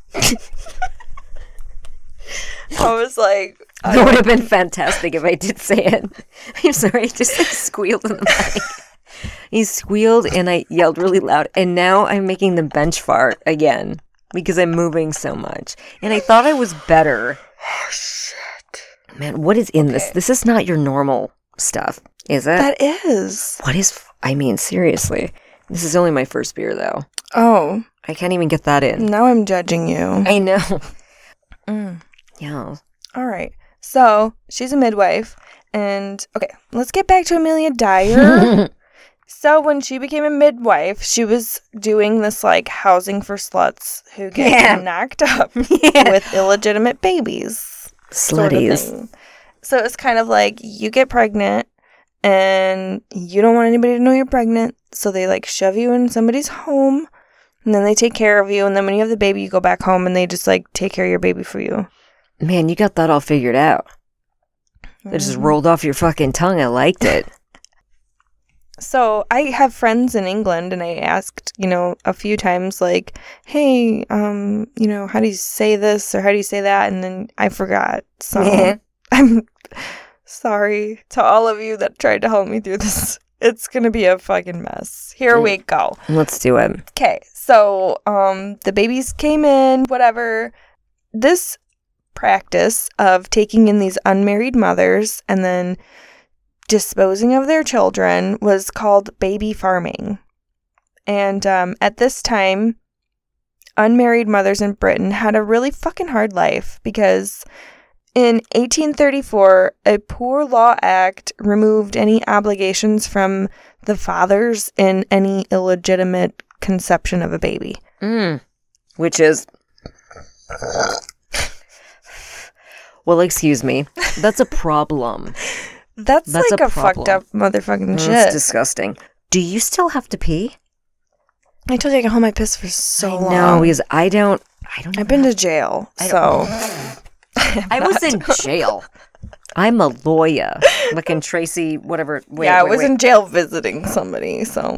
I was like, I That would have been fantastic if I did say it. I'm sorry, I just like squealed in the mic. He squealed and I yelled really loud. And now I'm making the bench fart again because I'm moving so much. And I thought I was better. oh shit. Man, what is in this? This is not your normal stuff, is it? That is. What is... f- I mean, seriously. This is only my first beer, though. Oh, I can't even get that in. now I'm judging you. I know. Mm. Yeah. All right. So she's a midwife. And okay, let's get back to Amelia Dyer. So when she became a midwife, she was doing this like housing for sluts who get Yeah. knocked up Yeah. with illegitimate babies. Sort of Slutties. thing. So it's kind of like you get pregnant and you don't want anybody to know you're pregnant. So they like shove you in somebody's home and then they take care of you. And then when you have the baby, you go back home and they just like take care of your baby for you. Man, you got that all figured out. It just Mhm. rolled off your fucking tongue. I liked it. So I have friends in England and I asked, you know, a few times like, hey, um, you know, how do you say this or how do you say that? And then I forgot. So Yeah. I'm sorry to all of you that tried to help me through this. It's going to be a fucking mess. Here we go. Let's do it. Okay. So, um, the babies came in, whatever. This practice of taking in these unmarried mothers and then disposing of their children was called baby farming. And um, at this time, unmarried mothers in Britain had a really fucking hard life because in eighteen thirty-four, a Poor Law Act removed any obligations from the fathers in any illegitimate conception of a baby. Mm. Which is... Well, excuse me. That's a problem. That's, That's like a a, fucked problem. up motherfucking That's shit. disgusting. Do you still have to pee? I told you I can hold my piss for so long. No, because I don't... I don't I've been to jail, I so... I was in jail. I'm a lawyer. Like in Tracy, whatever. Wait, yeah, I wait, was wait. in jail visiting somebody, so...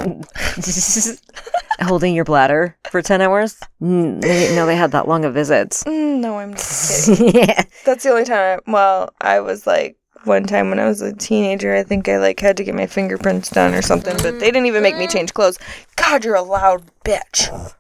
Holding your bladder for ten hours? Mm, they didn't know they had that long of visits. Mm, no, I'm just kidding. Yeah. That's the only time, I, well, I was like one time when I was a teenager. I think I like had to get my fingerprints done or something, but they didn't even make me change clothes. God, you're a loud bitch.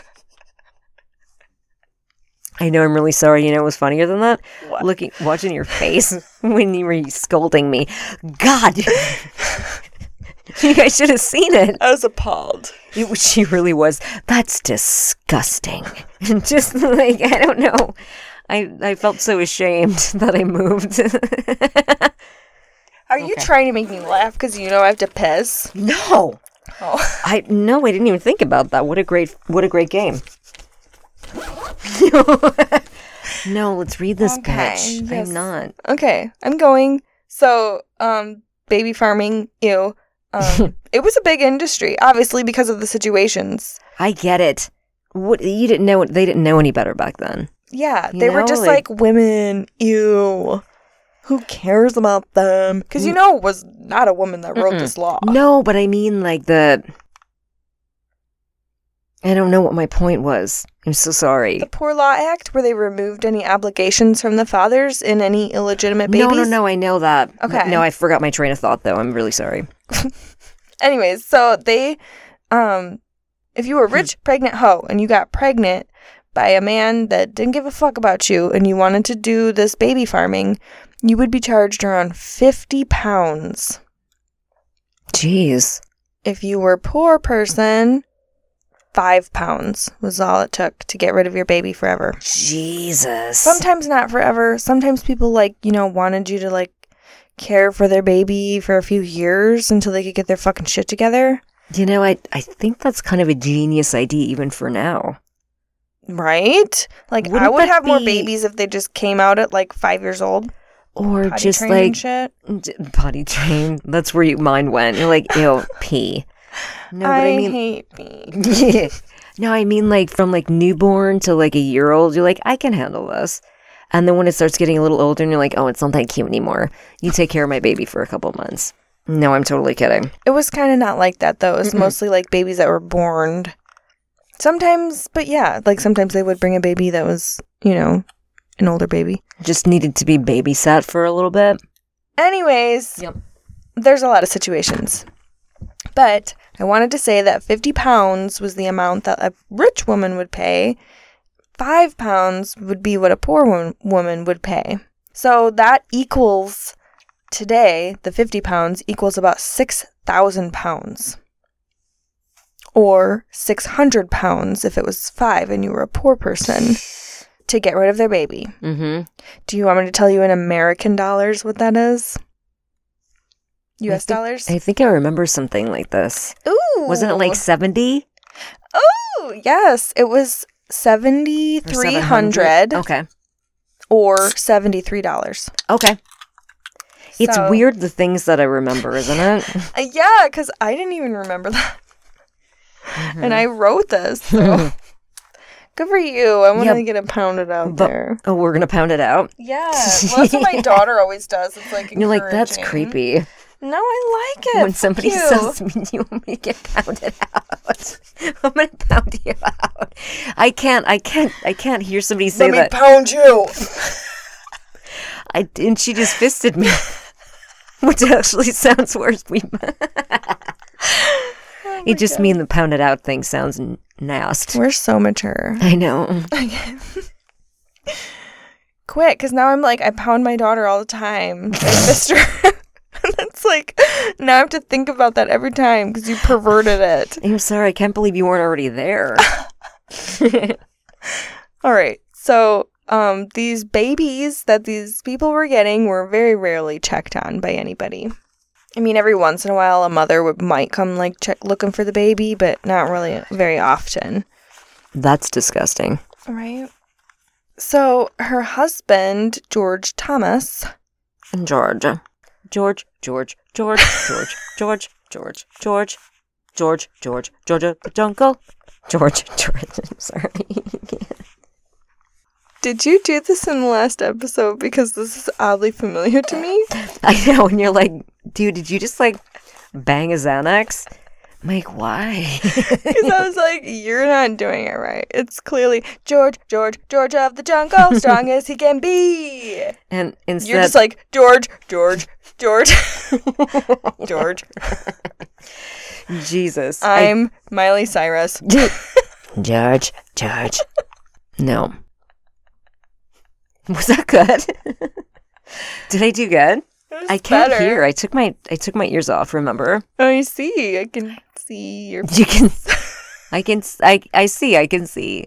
I know, I'm really sorry. You know what was funnier than that? What? Looking, watching your face when you were scolding me. God! You guys should have seen it. I was appalled. It, she really was. That's disgusting. Just like, I don't know. I, I felt so ashamed that I moved. Are you trying to make me laugh because you know I have to piss? No! Oh. I no, I didn't even think about that. What a great what a great game. No, let's read this, Okay, bitch. yes. I'm not. Okay, I'm going. So, um, baby farming, ew. Um, it was a big industry, obviously, because of the situations. I get it. What you didn't know? They didn't know any better back then. Yeah, You they were know, just like- like, women, ew. Who cares about them? Because you know it was not a woman that wrote Mm-mm. this law. No, but I mean like the. I don't know what my point was. I'm so sorry. The Poor Law Act, where they removed any obligations from the fathers in any illegitimate babies. No, no, no. I know that. Okay. No, I forgot my train of thought though. I'm really sorry. Anyways, so they, um, if you were a rich pregnant hoe and you got pregnant by a man that didn't give a fuck about you and you wanted to do this baby farming, you would be charged around fifty pounds. Jeez. If you were a poor person, five pounds was all it took to get rid of your baby forever. Jesus. Sometimes not forever. Sometimes people, like, you know, wanted you to, like, care for their baby for a few years until they could get their fucking shit together. You know, I I think that's kind of a genius idea even for now. Right? Like, I Wouldn't would that have more be- babies if they just came out at, like, five years old. Or Potty just trained and like shit. d- potty train. That's where your mind went. You're like, ew, pee. No, but I, I, mean, hate me. no, I mean like from like newborn to like a year old. You're like, I can handle this. And then when it starts getting a little older, and you're like, oh, it's not that cute anymore. You take care of my baby for a couple months. No, I'm totally kidding. It was kind of not like that, though. It was mostly, like, babies that were born. Sometimes, but yeah, like, sometimes they would bring a baby that was, you know, an older baby. Just needed to be babysat for a little bit. Anyways, Yep. there's a lot of situations. But I wanted to say that fifty pounds was the amount that a rich woman would pay. Five pounds would be what a poor wo- woman would pay. So that equals, today, the fifty pounds equals about six thousand pounds. Or six hundred pounds if it was five and you were a poor person to get rid of their baby. Mm-hmm. Do you want me to tell you in American dollars what that is? U S I think- dollars? I think I remember something like this. Ooh. Wasn't it like seventy? Ooh, yes. It was Or seventy-three seven hundred Okay. or seventy-three dollars. Okay. It's So- weird the things that I remember, isn't it? Uh, yeah, because I didn't even remember that. And I wrote this. So. Good for you. I want to Yeah, get it pounded out but- there. Oh, we're gonna pound it out. Yeah. Well, that's what my daughter always does. It's like You're like, that's encouraging. creepy. No, I like it. When somebody Fuck you. says to me, you want me to get pounded out, I'm gonna pound you out. I can't. I can't. I can't hear somebody say Let me that. pound you. I and she just fisted me, which actually sounds worse. We. It just mean the pounded out thing sounds n- nasty. We're so mature. I know. Quit, because now I'm like, I pound my daughter all the time. I fist her. And it's like, now I have to think about that every time because you perverted it. I'm sorry. I can't believe you weren't already there. All right. So, um, these babies that these people were getting were very rarely checked on by anybody. I mean, every once in a while, a mother would might come like check looking for the baby, but not really very often. That's disgusting. Right. So her husband, George Thomas, George. George, George, George, George, George, George, George, George, George, Georgia, the jungle. George, George, I'm sorry. did you do this in the last episode? Because this is oddly familiar to me. I know, and you're like, dude, did you just like bang a Xanax? I'm like, why? Because I was like, you're not doing it right. It's clearly George, George, George of the jungle, strong as he can be. And instead, You're just like, George, George, George, George. Jesus. I'm Miley Cyrus. George, George. No. Was that good? Did I do good? It was I can't better. hear. I took my I took my ears off. Remember? Oh, I see. I can see your. You can. I can. I I see. I can see.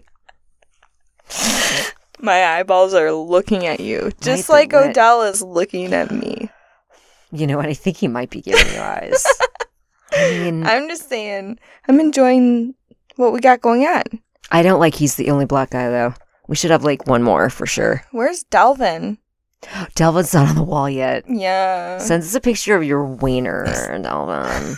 My eyeballs are looking at you, just Right, like the lit- Odell is looking at me. You know what? I think he might be giving you eyes. I mean, I'm just saying, I'm enjoying what we got going on. I don't like he's the only black guy though. We should have like one more for sure. Where's Delvin? Delvin's not on the wall yet. Yeah. Send us a picture of your wiener, Delvin.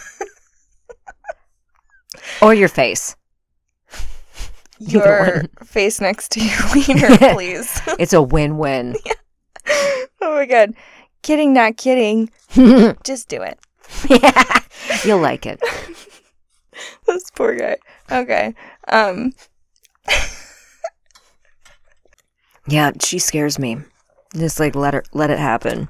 Or your face. Either Your one. face next to your wiener, please. It's a win-win. Oh my god. Kidding, not kidding. Just do it. Yeah, you'll like it. This poor guy. Okay. Um. Yeah, she scares me. Just like let her let it happen.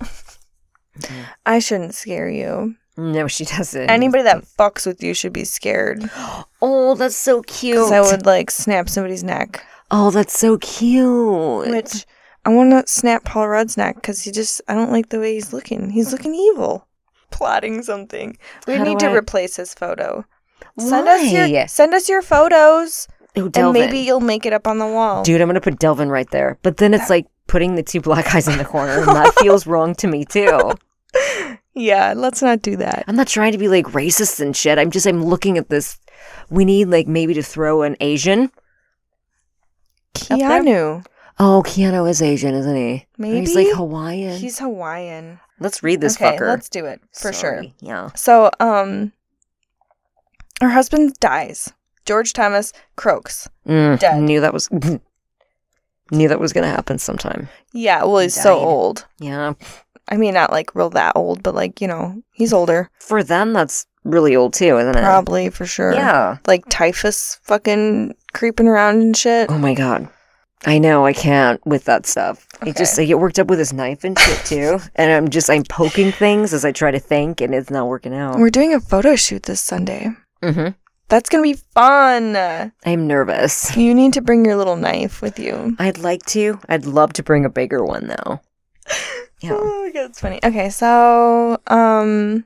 I shouldn't scare you. No, she doesn't. Anybody that fucks with you should be scared. Oh, that's so cute. Because I would, like, snap somebody's neck. Oh, that's so cute. Which, I want to snap Paul Rudd's neck because he just, I don't like the way he's looking. He's looking evil. Plotting something. We How need do to I- replace his photo. Send us Why? your Send us your photos, Oh, and Delvin. maybe you'll make it up on the wall. Dude, I'm gonna put Delvin right there. But then it's like putting the two black guys in the corner, and that feels wrong to me too. Yeah, let's not do that. I'm not trying to be like racist and shit. I'm just I'm looking at this. We need like maybe to throw an Asian. there? Keanu, Oh, Keanu is Asian, isn't he? Or maybe he's like Hawaiian. He's Hawaiian. Let's read this okay, fucker. let's do it for sure. Sorry. Yeah. So, um, her husband dies. George Thomas croaks. Mm, Dead. Knew that was. Knew that was gonna happen sometime. Yeah, well, he's so Died. old. Yeah. I mean, not like real that old, but like, you know, he's older. For them, that's really old too, isn't it? Probably, for sure. Yeah. Like typhus fucking creeping around and shit. Oh my god. I know, I can't with that stuff. It just, Okay. I get worked up with his knife and shit too. And I'm just, I'm poking things as I try to think and it's not working out. We're doing a photo shoot this Sunday. Mm-hmm. That's going to be fun. I'm nervous. You need to bring your little knife with you. I'd like to. I'd love to bring a bigger one though. Yeah. Oh my god, it's funny. Okay, so, um,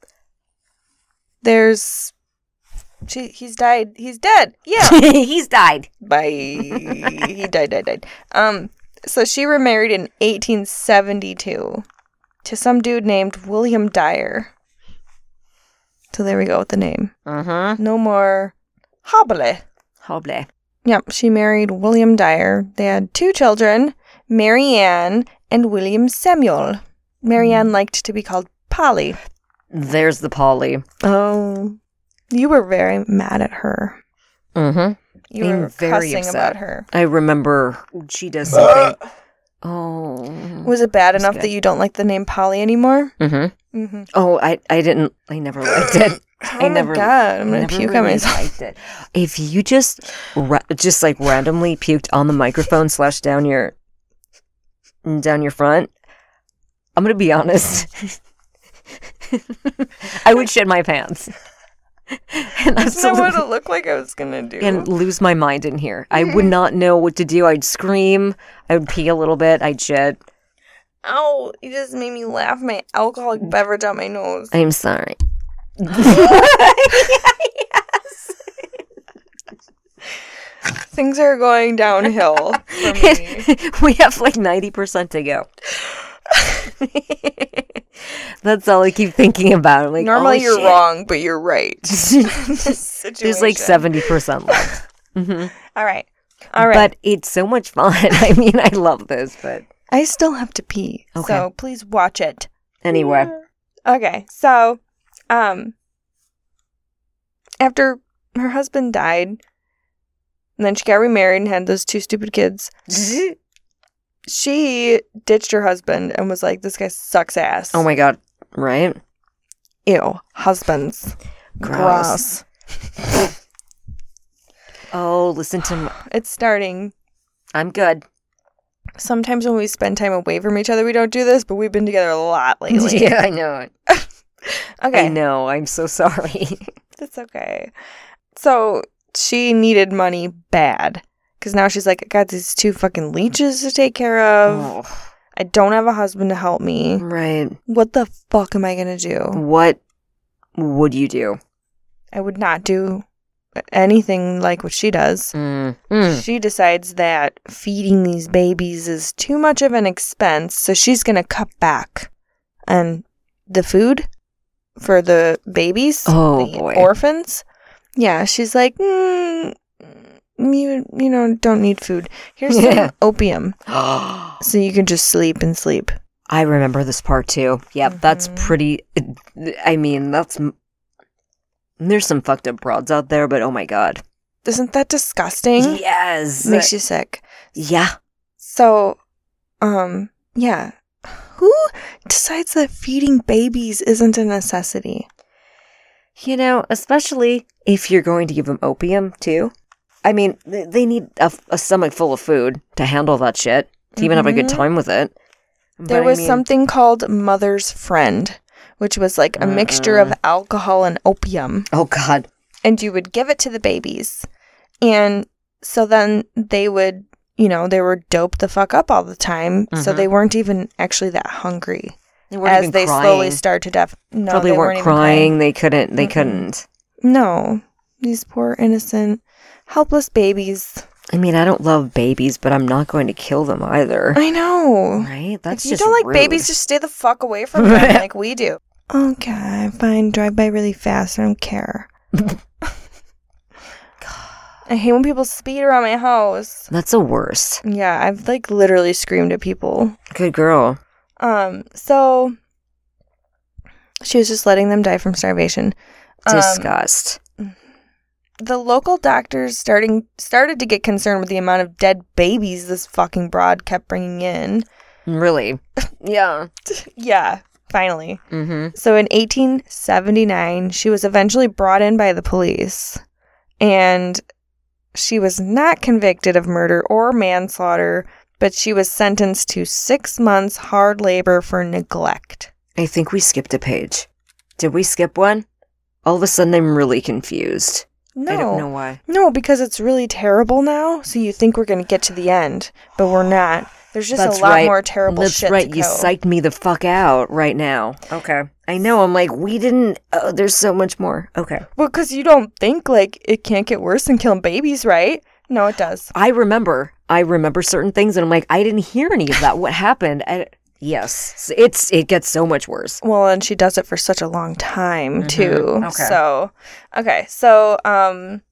there's, she, he's died. He's dead. Yeah. He's died. Bye. He died, died, died. Um, so she remarried in eighteen seventy-two to some dude named William Dyer. So there we go with the name. Mm-hmm. No more Hobble. Hobble. Yep, she married William Dyer. They had two children, Mary Ann and William Samuel. Mary Ann liked to be called Polly. There's the Polly. Oh, you were very mad at her. Mm-hmm. You I'm were very cussing upset. about her. I remember she does something. Oh. Was it bad That's enough good. that you don't like the name Polly anymore? Mm-hmm. Mm-hmm. Oh, I, I didn't, I never liked it. Oh I my never, god, I'm gonna never puke really on myself. liked it. If you just, ra- just like randomly puked on the microphone slash down your, down your front, I'm gonna be honest. I would shit my pants. And That's not what absolutely- it looked like I was gonna do. and lose my mind in here. I would not know what to do. I'd scream. I would pee a little bit. I'd shit. Ow, you just made me laugh my alcoholic beverage out my nose. I'm sorry. Things are going downhill for me. We have like ninety percent to go. That's all I keep thinking about. I'm like, Normally oh, you're shit. wrong, but you're right. There's like seventy percent left. hmm All right. All right. But it's so much fun. I mean, I love this, but I still have to pee. Okay. So please watch it. anyway. Okay. So, um, after her husband died, and then she got remarried and had those two stupid kids, she ditched her husband and was like, this guy sucks ass. Oh my god, right? Ew. Husbands. Gross. Gross. Oh, listen to my... It's starting. I'm good. Sometimes when we spend time away from each other, we don't do this, but we've been together a lot lately. Yeah, I know. Okay. I know. I'm so sorry. That's okay. So she needed money bad. Because now she's like, I got these two fucking leeches to take care of. Oh, I don't have a husband to help me. right. What the fuck am I going to do? What would you do? I would not do anything like what she does. Mm. Mm. She decides that feeding these babies is too much of an expense, so she's going to cut back on the food for the babies, Oh, the boy. orphans. Yeah, she's like, mm, you you know, don't need food. Here's Yeah. some opium, so you can just sleep and sleep. I remember this part too. Yep, that's Mhm. pretty. I mean, that's. There's some fucked up broads out there, but oh my god. Isn't that disgusting? Yes. Makes you sick. Yeah. So, um, yeah. Who decides that feeding babies isn't a necessity? You know, especially if you're going to give them opium too. I mean, they, they need a, a stomach full of food to handle that shit, to even have a good Mhm. time with it. There But I was mean- something called Mother's Friend, which was like a mixture of alcohol and opium. Oh god. And you would give it to the babies. And so then they would, you know, they were doped the fuck up all the time. So Mhm. they weren't even actually that hungry. They weren't As even they crying. slowly start to death. No, Probably they weren't, even crying. They couldn't. They Mm-mm. couldn't. No. These poor, innocent, helpless babies. I mean, I don't love babies, but I'm not going to kill them either. I know. Right? That's if you just don't like rude. babies, just stay the fuck away from them like we do. Okay, fine. Drive by really fast. I don't care. I hate when people speed around my house. That's the worst. Yeah, I've like literally screamed at people. Good girl. Um, so she was just letting them die from starvation. Um, Disgust. the local doctors starting started to get concerned with the amount of dead babies this fucking broad kept bringing in. Really? Yeah. Yeah, finally. Mm-hmm. So in eighteen seventy-nine, she was eventually brought in by the police, and she was not convicted of murder or manslaughter, but she was sentenced to six months hard labor for neglect. I think we skipped a page. Did we skip one? All of a sudden, I'm really confused. No. I don't know why. No, because it's really terrible now, so you think we're going to get to the end, but we're not. There's just That's a lot right. more terrible That's shit right. to You go. psyched me the fuck out right now. Okay. I know. I'm like, we didn't. Oh, there's so much more. Okay. Well, because you don't think, like, it can't get worse than killing babies, right? No, it does. I remember. I remember certain things, and I'm like, I didn't hear any of that. What happened? I, yes, it's it gets so much worse. Well, and she does it for such a long time, Mhm. too. Okay. So, okay. So, um,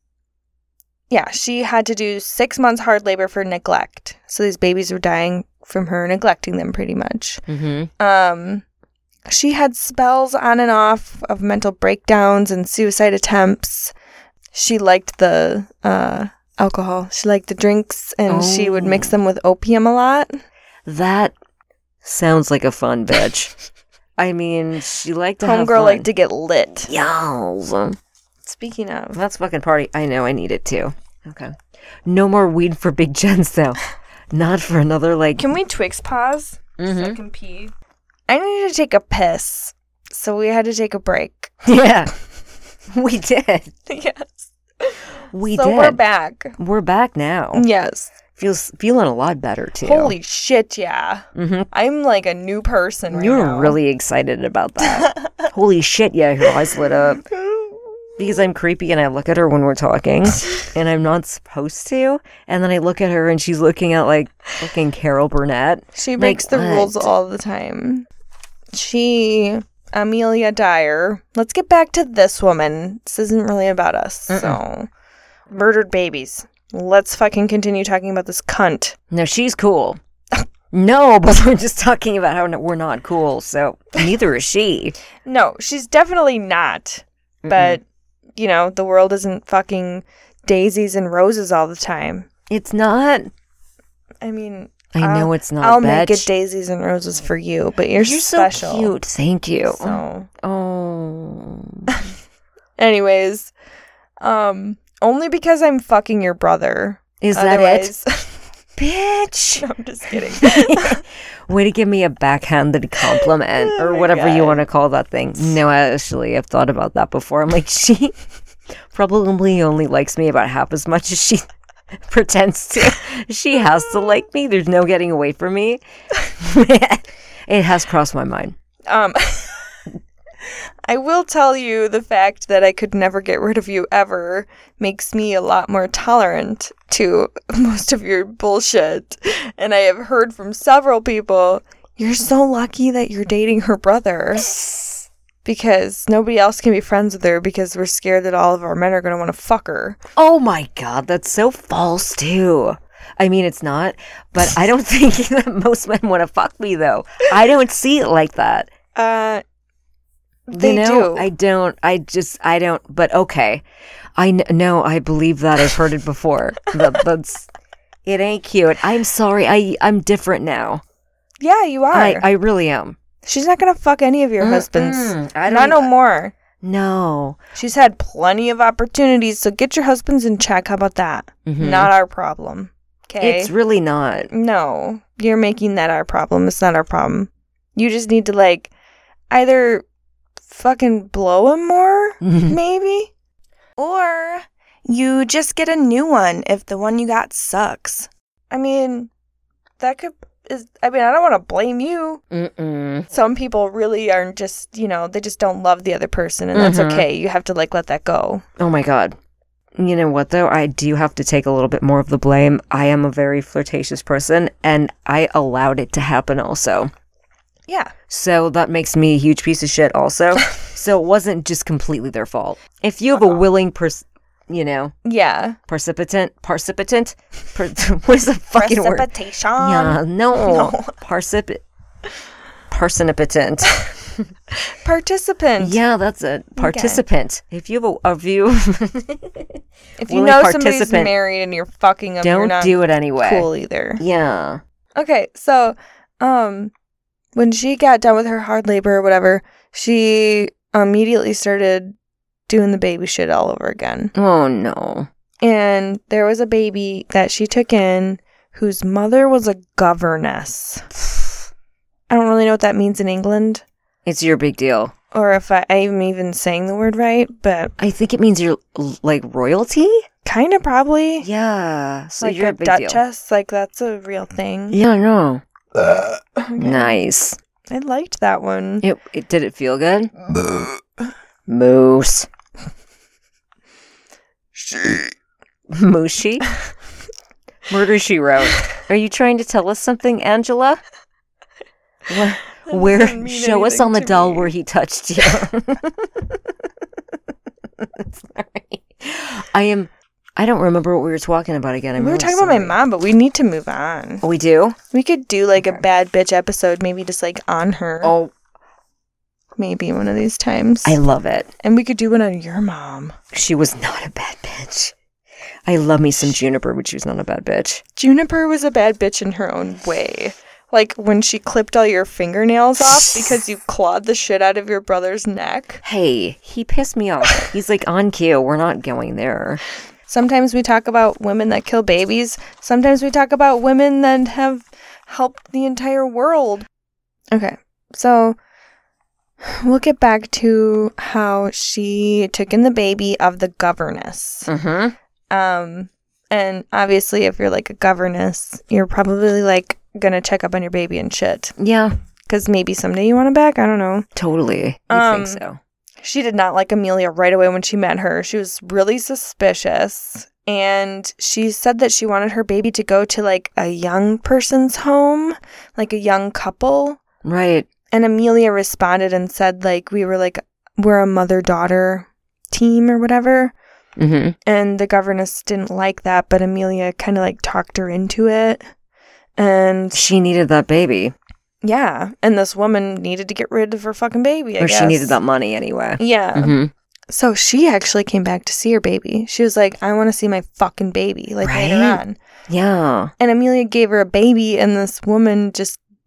yeah, she had to do six months hard labor for neglect. So these babies were dying from her neglecting them pretty much. Mm-hmm. Um, she had spells on and off of mental breakdowns and suicide attempts. She liked the uh, alcohol. She liked the drinks, and she would mix Oh. them with opium a lot. That sounds like a fun bitch. I mean, she liked to have Homegirl fun. liked to get lit. Yes. Speaking of, That's fucking party. I know. I need it too. Okay. No more weed for Big Jens though. Not for another like. can we Twix pause? So I Mhm. can pee. I needed to take a piss, so we had to take a break. Yeah. We did. Yes. We so did. we're back. We're back now. Yes. Feels feeling a lot better too. Holy shit, yeah. Mm-hmm. I'm like a new person right You're now. really excited about that. Holy shit! Yeah, her eyes lit up. Because I'm creepy and I look at her when we're talking and I'm not supposed to. And then I look at her and she's looking at like fucking Carol Burnett. She Like, breaks the what? rules all the time. She, Amelia Dyer. Let's get back to this woman. This isn't really about us. So, murdered babies. Let's fucking continue talking about this cunt. No, she's cool. No, but we're just talking about how no- we're not cool. So neither is she. No, she's definitely not. But, you know, the world isn't fucking daisies and roses all the time. It's not. I mean, I I'll- know it's not. I'll make it bitch. daisies and roses for you, but you're, You're special. so cute. Thank you. So, Oh. Anyways, um, only because I'm fucking your brother. Is that Otherwise- it? Bitch. No, I'm just kidding. Way to give me a backhanded compliment Oh or my whatever you God. want to call that thing. No, actually, I've thought about that before. I'm like, she probably only likes me about half as much as she pretends to. She has to like me. There's no getting away from me. It has crossed my mind. Um, I will tell you the fact that I could never get rid of you ever makes me a lot more tolerant to most of your bullshit. And I have heard from several people, you're so lucky that you're dating her brother. Because nobody else can be friends with her because we're scared that all of our men are going to want to fuck her. Oh my God, that's so false too. I mean, it's not, but I don't think that most men want to fuck me though. I don't see it like that. Uh, they you know, do. I don't. I just. I don't. But okay, I kn- no. I believe that. I've heard it before. that, that's. It ain't cute. I'm sorry. I. I'm different now. Yeah, you are. I. I really am. She's not going to fuck any of your husbands. Mm-mm. I don't Not no e- more. No. She's had plenty of opportunities, so get your husbands in check. How about that? Mhm. Not our problem. Okay? It's really not. No, you're making that our problem. It's not our problem. You just need to, like, either fucking blow him more, maybe, or you just get a new one if the one you got sucks. I mean, that could is. I mean, I don't want to blame you. Mm-mm. Some people really aren't just, you know, they just don't love the other person, and that's Mhm. okay. You have to, like, let that go. Oh my God. You know what though? I do have to take a little bit more of the blame. I am a very flirtatious person, and I allowed it to happen also. Yeah. So that makes me a huge piece of shit also. So it wasn't just completely their fault. If you have a willing pers- you know, Yeah. precipitant, parcipitant, per- what is the fucking word? Precipitation. Yeah, no, No. Parcip, parcinipitant. Participant. Yeah, that's a participant. If you have a, a view, If you willing know somebody's participant, married and you're fucking them, you're don't not do it anyway. cool either. Yeah. Okay, so um, when she got done with her hard labor or whatever, she immediately started doing the baby shit all over again. Oh no. And there was a baby that she took in whose mother was a governess. I don't really know what that means in England, It's your big deal. or if I, I'm even saying the word right, but I think it means you're l- like royalty. kind of probably. Yeah. So like you're a a big deal. duchess, like that's a real thing. Yeah, no. Okay. Nice. I liked that one. It, it did it feel good? Moose. Mooshy? Murder She Wrote. Are you trying to tell us something, Angela? Where, where doesn't mean show us anything on the to doll me. where he touched you. Sorry. I am I don't remember what we were talking about again. I'm we were really talking about my sorry. mom, but we need to move on. Oh, we do? We could do like Okay. a bad bitch episode, maybe just like on her. Oh, Maybe one of these times. I love it. and we could do one on your mom. She was not a bad bitch. I love me some Juniper, but she was not a bad bitch. Juniper was a bad bitch in her own way. Like when she clipped all your fingernails off because you clawed the shit out of your brother's neck. Hey, he pissed me off. He's like, on cue, we're not going there. Sometimes we talk about women that kill babies. Sometimes we talk about women that have helped the entire world. Okay, so we'll get back to how she took in the baby of the governess. Mm-hmm. Um, and obviously, if you're like a governess, you're probably like gonna check up on your baby and shit. Yeah, Because maybe someday you want him back. I don't know. totally. I Um, think so. She did not like Amelia right away when she met her. She was really suspicious. And she said that she wanted her baby to go to like a young person's home, like a young couple. Right. And Amelia responded and said, like, we were like, we're a mother-daughter team or whatever. Mm-hmm. And the governess didn't like that, but Amelia kind of like talked her into it. And She needed that baby. yeah, and this woman needed to get rid of her fucking baby, I or guess. she needed that money anyway. Yeah. Mm-hmm. So she actually came back to see her baby. She was like, I want to see my fucking baby, like later Right? on. Yeah. And Amelia gave her a baby, and this woman just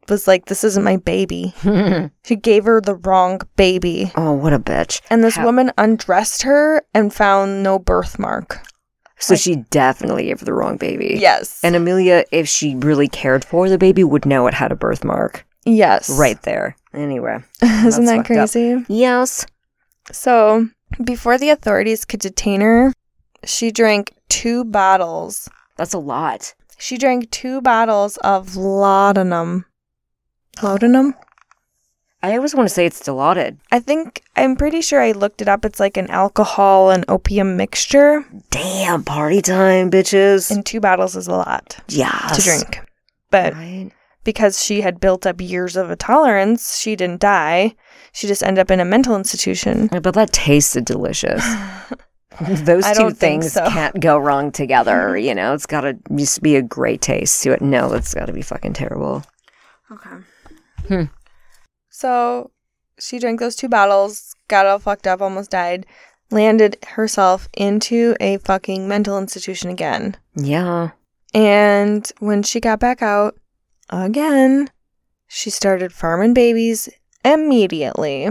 was like, this isn't my baby. She gave her the wrong baby. Oh, what a bitch. And this How- woman undressed her and found no birthmark. So she definitely gave her the wrong baby. Yes. And Amelia, if she really cared for the baby, would know it had a birthmark. Yes. Right there. Anyway. Isn't that that's fucked up. crazy? Yes. So, before the authorities could detain her, she drank two bottles. That's a lot. She drank two bottles of laudanum. Laudanum? I always want to say it's Dilaudid. I think, I'm pretty sure I looked it up. It's like an alcohol and opium mixture. Damn, party time, bitches. And two bottles is a lot Yes. to drink. But Right. because she had built up years of a tolerance, she didn't die. She just ended up in a mental institution. But that tasted delicious. Those I two don't think things so. can't go wrong together. You know, it's got to just be a great taste to it. No, that's got to be fucking terrible. Okay. Hmm. So she drank those two bottles, got all fucked up, almost died, landed herself into a fucking mental institution again. Yeah. And when she got back out again, she started farming babies immediately.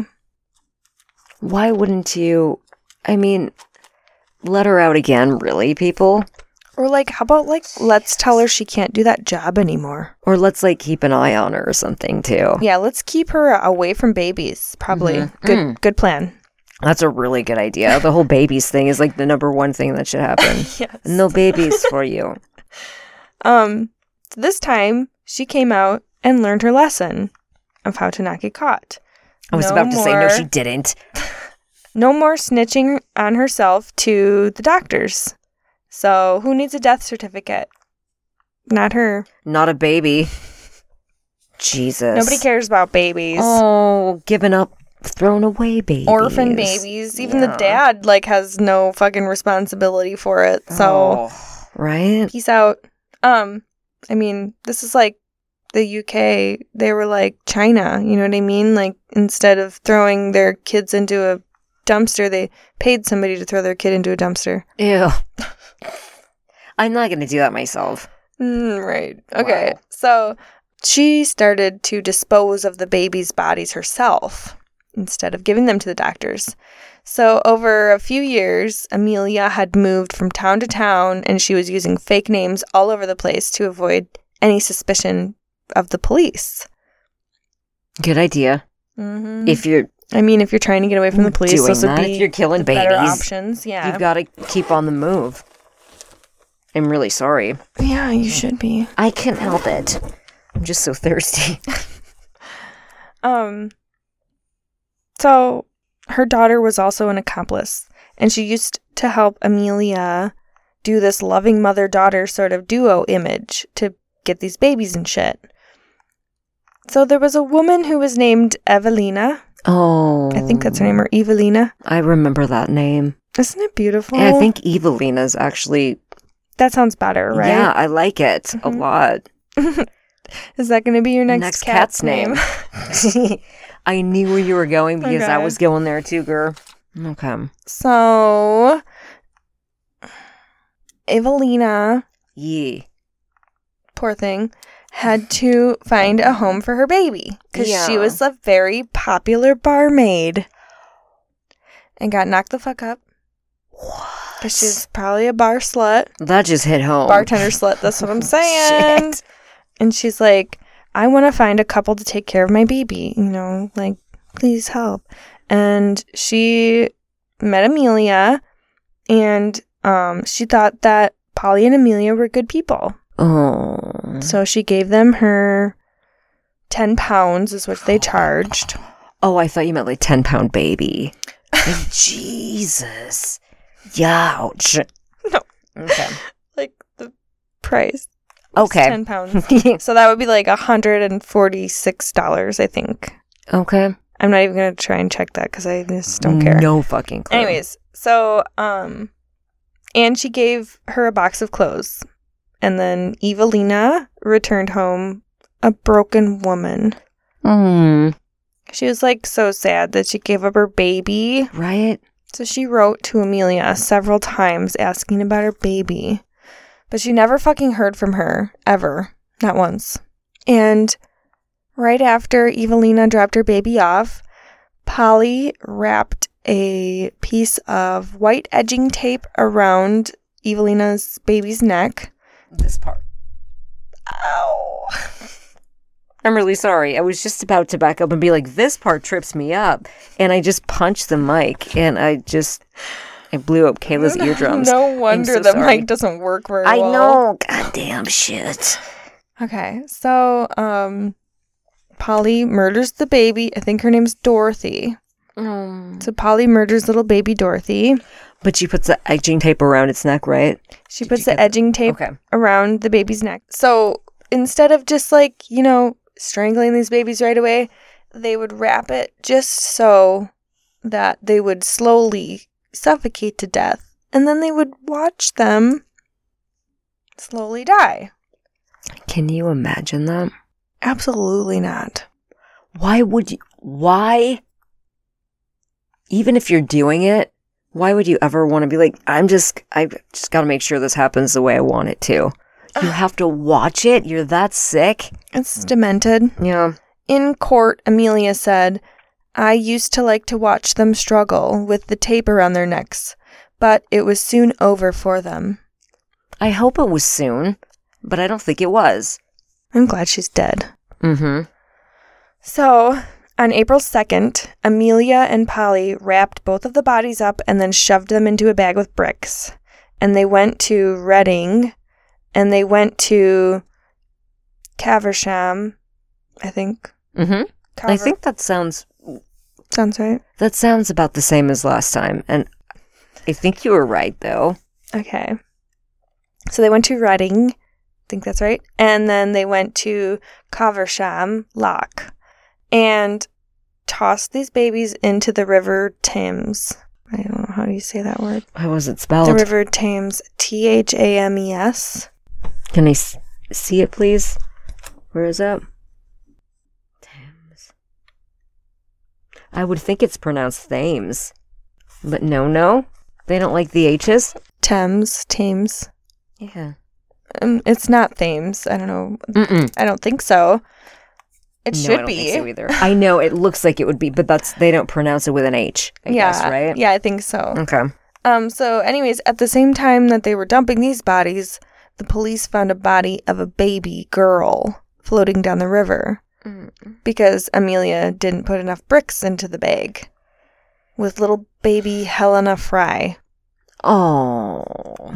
Why wouldn't you? I mean, let her out again, really, people? Or like, how about like, let's tell her she can't do that job anymore. Or let's, like, keep an eye on her or something, too. Yeah, let's keep her away from babies. Probably. Mhm. Good Mm. good plan. That's a really good idea. The whole babies thing is, like, the number one thing that should happen. Yes. No babies for you. Um, this time, she came out and learned her lesson of how to not get caught. I was No about to say, no, more- she didn't. No more snitching on herself to the doctors. So, who needs a death certificate? Not her. Not a baby. Jesus. Nobody cares about babies. Oh, giving up, thrown away babies. Orphan babies. Even the Yeah. dad, like, has no fucking responsibility for it. So, Oh, right? peace out. Um, I mean, this is like the U K. They were like China, you know what I mean? Like, instead of throwing their kids into a dumpster, they paid somebody to throw their kid into a dumpster. Ew. I'm not going to do that myself. Mm, right. Okay. Wow. So she started to dispose of the babies' bodies herself instead of giving them to the doctors. So over a few years, Amelia had moved from town to town and she was using fake names all over the place to avoid any suspicion of the police. Good idea. Mm-hmm. If you're I mean, if you're trying to get away from the police, doing those would that, be if you're killing the better babies, options. Yeah. you've got to keep on the move. I'm really sorry. yeah, you should be. I can't help it. I'm just so thirsty. Um, so her daughter was also an accomplice, and she used to help Amelia do this loving mother-daughter sort of duo image to get these babies and shit. So there was a woman who was named Evelina. Oh. I think that's her name, or Evelina. I remember that name. Isn't it beautiful? And I think Evelina's actually... that sounds better, right? Yeah, I like it a Mhm. lot. Is that going to be your next, Next cat's, cat's name. I knew where you were going because I Okay. was going there too, girl. Okay. So, Evelina, Yeah. poor thing, had to find a home for her baby because she Yeah. was a very popular barmaid and got knocked the fuck up because she's probably a bar slut, That just hit home. bartender slut. That's what I'm saying. Shit. And she's like, I want to find a couple to take care of my baby, you know, like, please help. And she met Amelia, and um, she thought that Polly and Amelia were good people. Oh. So she gave them her ten pounds is what they charged. Oh, I thought you meant like ten pound baby. Like, Jesus. Youch. No. Okay. Like, the price was Okay. ten pounds. So that would be like one hundred forty-six dollars, I think. Okay. I'm not even going to try and check that because I just don't care. No fucking clue. Anyways, so, um, and she gave her a box of clothes. And then Evelina returned home a broken woman. Mm, She was like so sad that she gave up her baby. right? So she wrote to Amelia several times asking about her baby. But she never fucking heard from her, ever. Not once. And right after Evelina dropped her baby off, Polly wrapped a piece of white edging tape around Evelina's baby's neck. This part. Ow. I'm really sorry. I was just about to back up and be like, this part trips me up. And I just punched the mic and I just, I blew up Kayla's eardrums. No wonder so the sorry. mic doesn't work very I well. know. Goddamn shit. Okay, so, um, Polly murders the baby. I think her name's Dorothy. Mm. So Polly murders little baby Dorothy. But she puts the edging tape around its neck, right? She Did puts you the get- edging tape Okay. around the baby's neck. So instead of just like, you know, strangling these babies right away, they would wrap it just so that they would slowly suffocate to death. And then they would watch them slowly die. Can you imagine that? Absolutely not. Why would you? Why? Even if you're doing it, why would you ever want to be like, I'm just, I just got to make sure this happens the way I want it to. You have to watch it? You're that sick? It's demented. Yeah. In court, Amelia said, I used to like to watch them struggle with the tape around their necks, but it was soon over for them. I hope it was soon, but I don't think it was. I'm glad she's dead. Mm-hmm. So, on April second, Amelia and Polly wrapped both of the bodies up and then shoved them into a bag with bricks. And they went to Reading, and they went to Caversham, I think. Mm-hmm. I Caver- think that sounds, Sounds right. that sounds about the same as last time. And I think you were right, though. Okay. So they went to Reading. I think that's right. And then they went to Caversham Loch and tossed these babies into the River Thames. I don't know, how do you say that word? How was it spelled? The River Thames. T H A M E S. Can I s- see it, please? Where is it? Thames. I would think it's pronounced Thames. But no, no. They don't like the H's? Thames. Thames. Yeah. Um, it's not Thames. I don't know. Mm-mm. I don't think so. It No, should I don't be. think so either. I know it looks like it would be, but that's they don't pronounce it with an H, I yeah. guess, right? Yeah, I think so. Okay. Um, so anyways, at the same time that they were dumping these bodies, the police found a body of a baby girl floating down the river because Amelia didn't put enough bricks into the bag with little baby Helena Fry. Oh.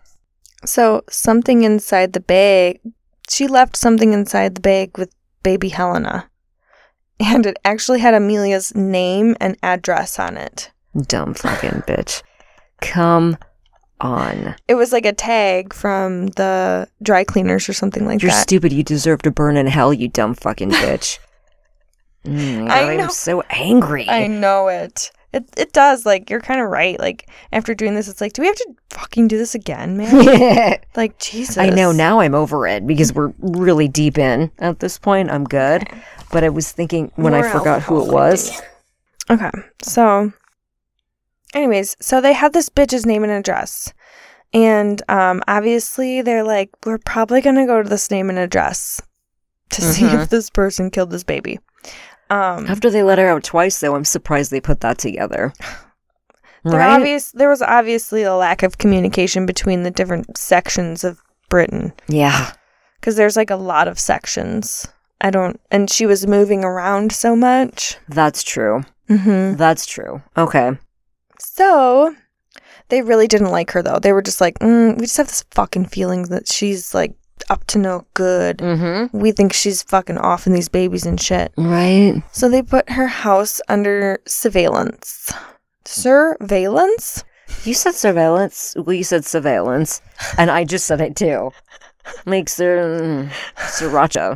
So something inside the bag, she left something inside the bag with baby Helena. And it actually had Amelia's name and address on it. Dumb fucking bitch. Come on. It was like a tag from the dry cleaners or something like You're that. stupid. You deserve to burn in hell, you dumb fucking bitch. Mm, I God, know. I'm so angry. I know it. It it does. Like, you're kind of right. Like, after doing this, it's like, do we have to fucking do this again, man? Like, Jesus. I know, now I'm over it because we're really deep in at this point. I'm good. But I was thinking when More I forgot who it alcohol, was. Okay. So, anyways, so they had this bitch's name and address. And um, obviously, they're like, we're probably going to go to this name and address to see Mhm. if this person killed this baby. Um, After they let her out twice, though, I'm surprised they put that together. there, Right? obvious, there was obviously a lack of communication between the different sections of Britain. Yeah. Because there's like a lot of sections. I don't, and she was moving around so much. That's true. Mm-hmm. That's true. Okay. So, they really didn't like her though. They were just like, mm, we just have this fucking feeling that she's like up to no good. Mm-hmm. We think she's fucking off in these babies and shit. Right. So they put her house under surveillance. Surveillance? You said surveillance. Well, you said surveillance. And I just said it too. Like, sir, sriracha.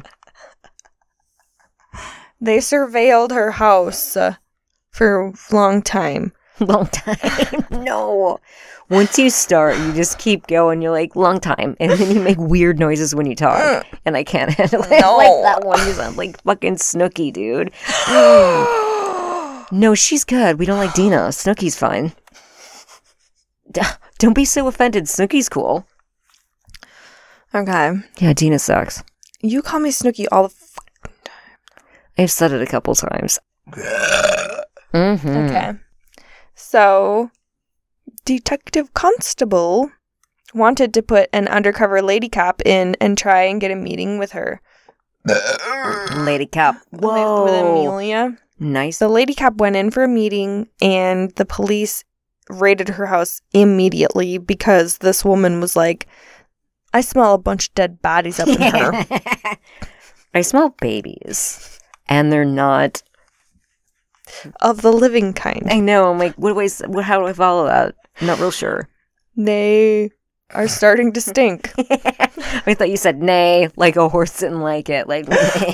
They surveilled her house uh, for a long time. Long time. No. Once you start, you just keep going. You're like, long time. And then you make weird noises when you talk. And I can't handle it. No. Like that one. You sound like fucking Snooki, dude. Mm. No, she's good. We don't like Dina. Snooki's fine. D- Don't be so offended. Snooki's cool. Okay. Yeah, Dina sucks. You call me Snooki all the fucking time. I've said it a couple times. Mm-hmm. Okay. So, Detective Constable wanted to put an undercover lady cop in and try and get a meeting with her. Lady cop. Whoa. With, with Amelia. Nice. The lady cop went in for a meeting, and the police raided her house immediately because this woman was like, I smell a bunch of dead bodies up in her. I smell babies. And they're not... Of the living kind. I know. I'm like, what do I, s- what, how do I follow that? I'm not real sure. They are starting to stink. I thought you said nay, like a horse didn't like it. Like,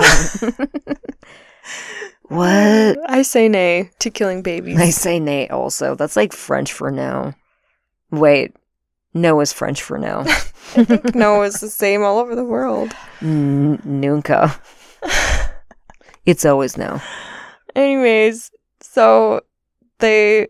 what? I say nay to killing babies. I say nay also. That's like French for no. Wait. No is French for no. I think no is the same all over the world. N- nunca. It's always no. Anyways, so they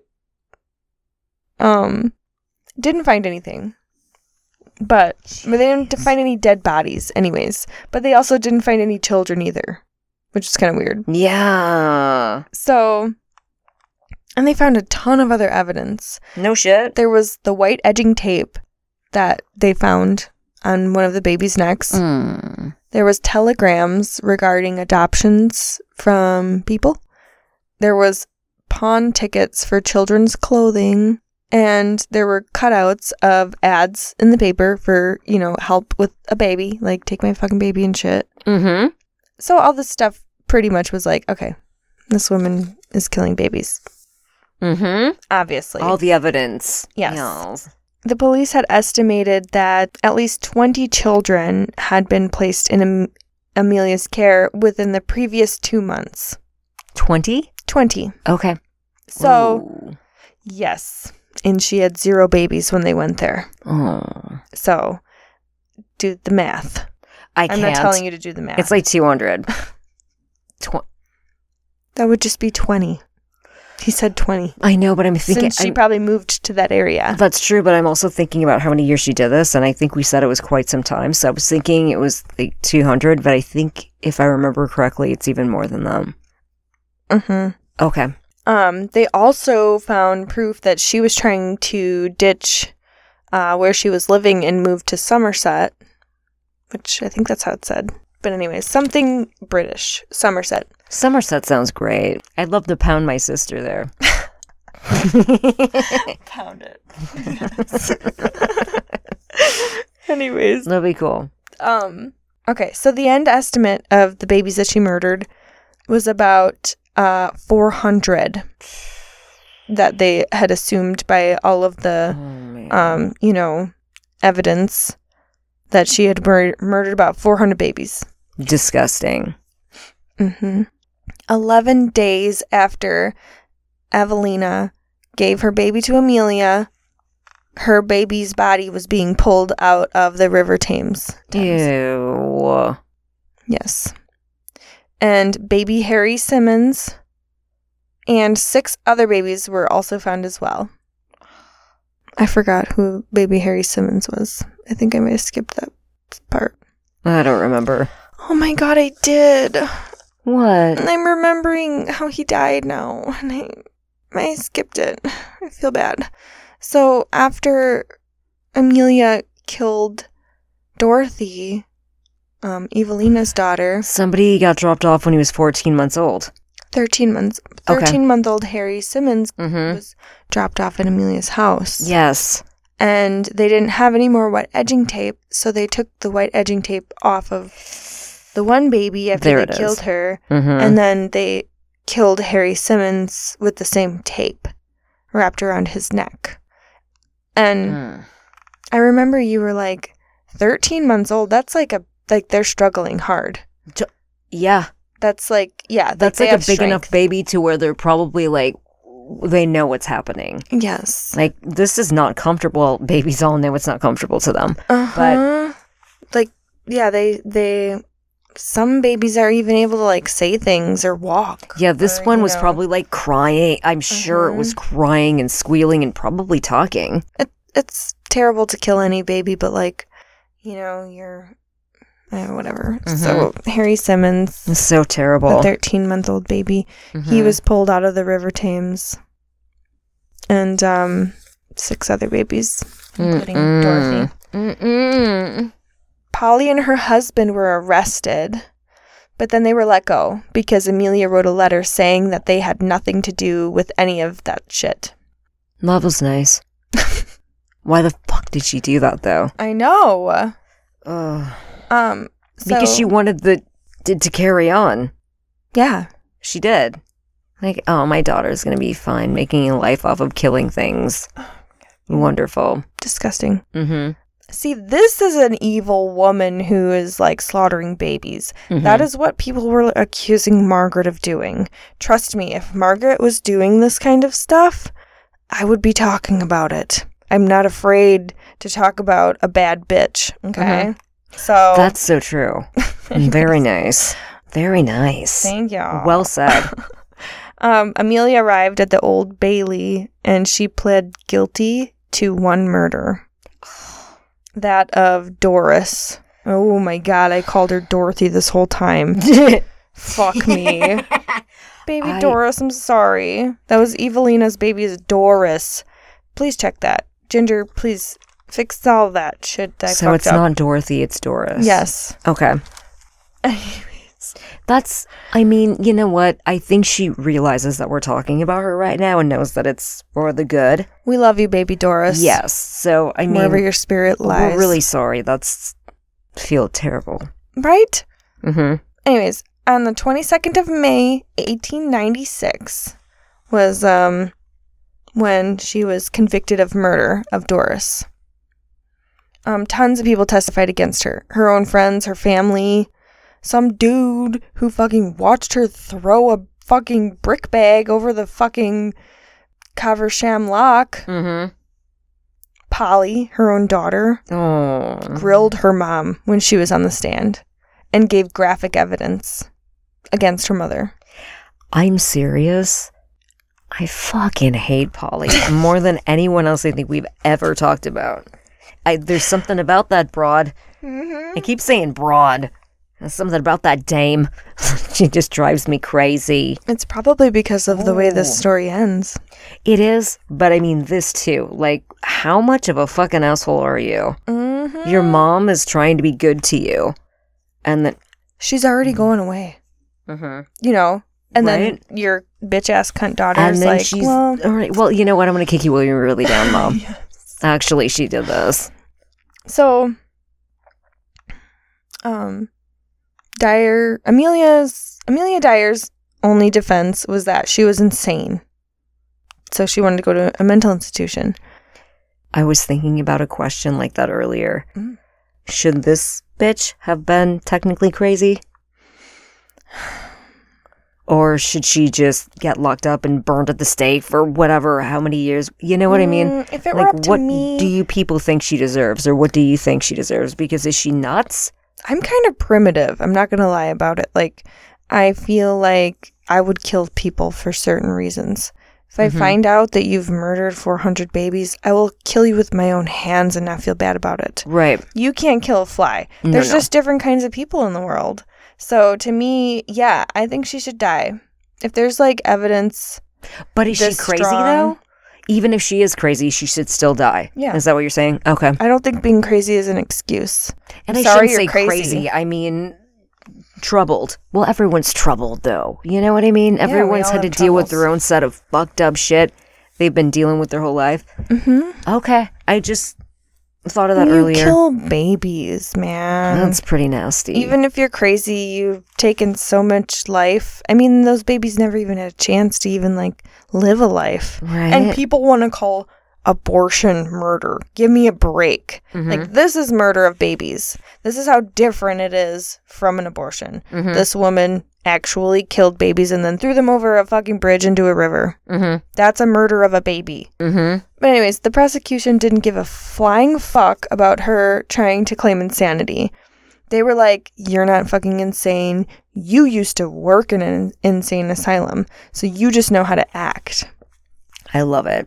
um didn't find anything. But, but they didn't find any dead bodies anyways. But they also didn't find any children either, which is kind of weird. Yeah. So, and they found a ton of other evidence. No shit. There was the white edging tape that they found on one of the baby's necks. Mm. There was telegrams regarding adoptions from people. There was pawn tickets for children's clothing. And there were cutouts of ads in the paper for, you know, help with a baby. Like, take my fucking baby and shit. Mm-hmm. So all this stuff pretty much was like, okay, this woman is killing babies. Mm-hmm. Obviously. All the evidence. Yes. Yes. The police had estimated that at least twenty children had been placed in Am- Amelia's care within the previous two months. twenty? twenty. Okay. So, Ooh. yes. And she had zero babies when they went there. Oh. So, do the math. I I'm can't. not telling you to do the math. It's like two hundred. Tw- that would just be twenty. He said twenty. I know, but I'm thinking... Since she I'm- probably moved to that area. That's true, but I'm also thinking about how many years she did this, and I think we said it was quite some time, so I was thinking it was like two hundred, but I think, if I remember correctly, it's even more than that. Mm-hmm. Okay. Um, they also found proof that she was trying to ditch uh, where she was living and move to Somerset, which I think that's how it said. But anyways, something British. Somerset. Somerset sounds great. I'd love to pound my sister there. Pound it. Anyways. That'd be cool. Um, okay, so the end estimate of the babies that she murdered was about uh, four hundred that they had assumed by all of the, Oh, man. um, you know, evidence that she had mur- murdered about four hundred babies. Disgusting. Mm-hmm. Eleven days after Evelina gave her baby to Amelia, her baby's body was being pulled out of the River Thames. Thames. Ew. Yes. And baby Harry Simmons and six other babies were also found as well. I forgot who baby Harry Simmons was. I think I might have skipped that part. I don't remember. Oh my god, I did. What? And I'm remembering how he died now, and I, I skipped it. I feel bad. So after Amelia killed Dorothy, um, Evelina's daughter, Somebody got dropped off when he was fourteen months old. thirteen months, Okay. thirteen-month-old Harry Simmons Mm-hmm. was dropped off at Amelia's house. Yes. And they didn't have any more white edging tape, so they took the white edging tape off of the one baby after There they it killed is. her. Mm-hmm. And then they killed Harry Simmons with the same tape wrapped around his neck. And Mm. I remember you were like, thirteen months old, that's like a, like they're struggling hard. Yeah. That's like, yeah. That's they like a have big strength. enough baby to where they're probably like, they know what's happening. Yes. Like, this is not comfortable. Babies all know it's not comfortable to them. Uh-huh. Like, yeah, they, they, some babies are even able to like say things or walk. Yeah, this Or, one you was know. probably like crying. I'm sure it was crying and squealing and probably talking. It, it's terrible to kill any baby, but like, you know, you're uh, whatever. Mm-hmm. So Harry Simmons, it's so terrible. the thirteen-month-old baby, mm-hmm. he was pulled out of the River Thames, and um, six other babies, including Mm-mm. Dorothy. Mm-mm. Polly and her husband were arrested, but then they were let go because Amelia wrote a letter saying that they had nothing to do with any of that shit. That was nice. Why the fuck did she do that, though? I know. Ugh. Um, so, because she wanted the to, to carry on. Yeah. She did. Like, oh, my daughter's going to be fine making a life off of killing things. Wonderful. Disgusting. Mm-hmm. See, this is an evil woman who is, like, slaughtering babies. Mm-hmm. That is what people were accusing Margaret of doing. Trust me, if Margaret was doing this kind of stuff, I would be talking about it. I'm not afraid to talk about a bad bitch, okay? Mm-hmm. So that's so true. Very nice. Very nice. Thank you. Well said. um, Amelia arrived at the Old Bailey, and she pled guilty to one murder. That of Doris. Oh my god, I called her Dorothy this whole time. Fuck me. Baby I... Doris, I'm sorry. That was Evelina's baby's Doris. Please check that. Ginger, please fix all that shit that I So it's up. not Dorothy, it's Doris. Yes. Okay. That's, I mean, you know what? I think she realizes that we're talking about her right now and knows that it's for the good. We love you, baby Doris. Yes. So, I mean, wherever your spirit lies. We're really sorry. That's, feel terrible. Right? Mm-hmm. Anyways, on the twenty-second of May, eighteen ninety-six, was, um, when she was convicted of murder of Doris. Um, tons of people testified against her. Her own friends, her family. Some dude who fucking watched her throw a fucking brick bag over the fucking Caversham lock. Mm-hmm. Polly, her own daughter, oh. grilled her mom when she was on the stand and gave graphic evidence against her mother. I'm serious. I fucking hate Polly more than anyone else I think we've ever talked about. I, there's something about that broad. Mm-hmm. I keep saying broad. There's something about that dame. She just drives me crazy. It's probably because of the way this story ends. It is, but I mean this too. Like, how much of a fucking asshole are you? Mm-hmm. Your mom is trying to be good to you. And then... She's already going away. Mm-hmm. You know? And right? then your bitch-ass cunt daughter and is then like, she's, well... All right, well, you know what? I'm going to kick you while you're really down, Mom. Yes. Actually, she did this. So, um... Dyer, Amelia's, Amelia Dyer's only defense was that she was insane. So she wanted to go to a mental institution. I was thinking about a question like that earlier. Mm. Should this bitch have been technically crazy? Or should she just get locked up and burned at the stake for whatever, how many years? You know what mm, I mean? If it like, were up to what me... do you people think she deserves? Or what do you think she deserves? Because is she nuts? I'm kind of primitive. I'm not going to lie about it. Like, I feel like I would kill people for certain reasons. If I mm-hmm. find out that you've murdered four hundred babies, I will kill you with my own hands and not feel bad about it. Right. You can't kill a fly. No, There's no. just different kinds of people in the world. So to me, yeah, I think she should die. If there's like evidence. But is she crazy strong, though? Even if she is crazy, she should still die. Yeah. Is that what you're saying? Okay. I don't think being crazy is an excuse. And I'm I sorry shouldn't say crazy. crazy. I mean, troubled. Well, everyone's troubled, though. You know what I mean? Yeah, Everyone's had to troubles. deal with their own set of fucked up shit they've been dealing with their whole life. Mm-hmm. Okay. I just thought of that you earlier. You kill babies, man. That's pretty nasty. Even if you're crazy, you've taken so much life. I mean, those babies never even had a chance to even, like, live a life. Right. And people want to call abortion murder. Give me a break. Mm-hmm. Like, this is murder of babies. This is how different it is from an abortion. Mm-hmm. This woman actually killed babies and then threw them over a fucking bridge into a river. Mm-hmm. That's a murder of a baby. Mm-hmm. But anyways, the prosecution didn't give a flying fuck about her trying to claim insanity. They were like, you're not fucking insane. You used to work in an insane asylum, so you just know how to act. I love it.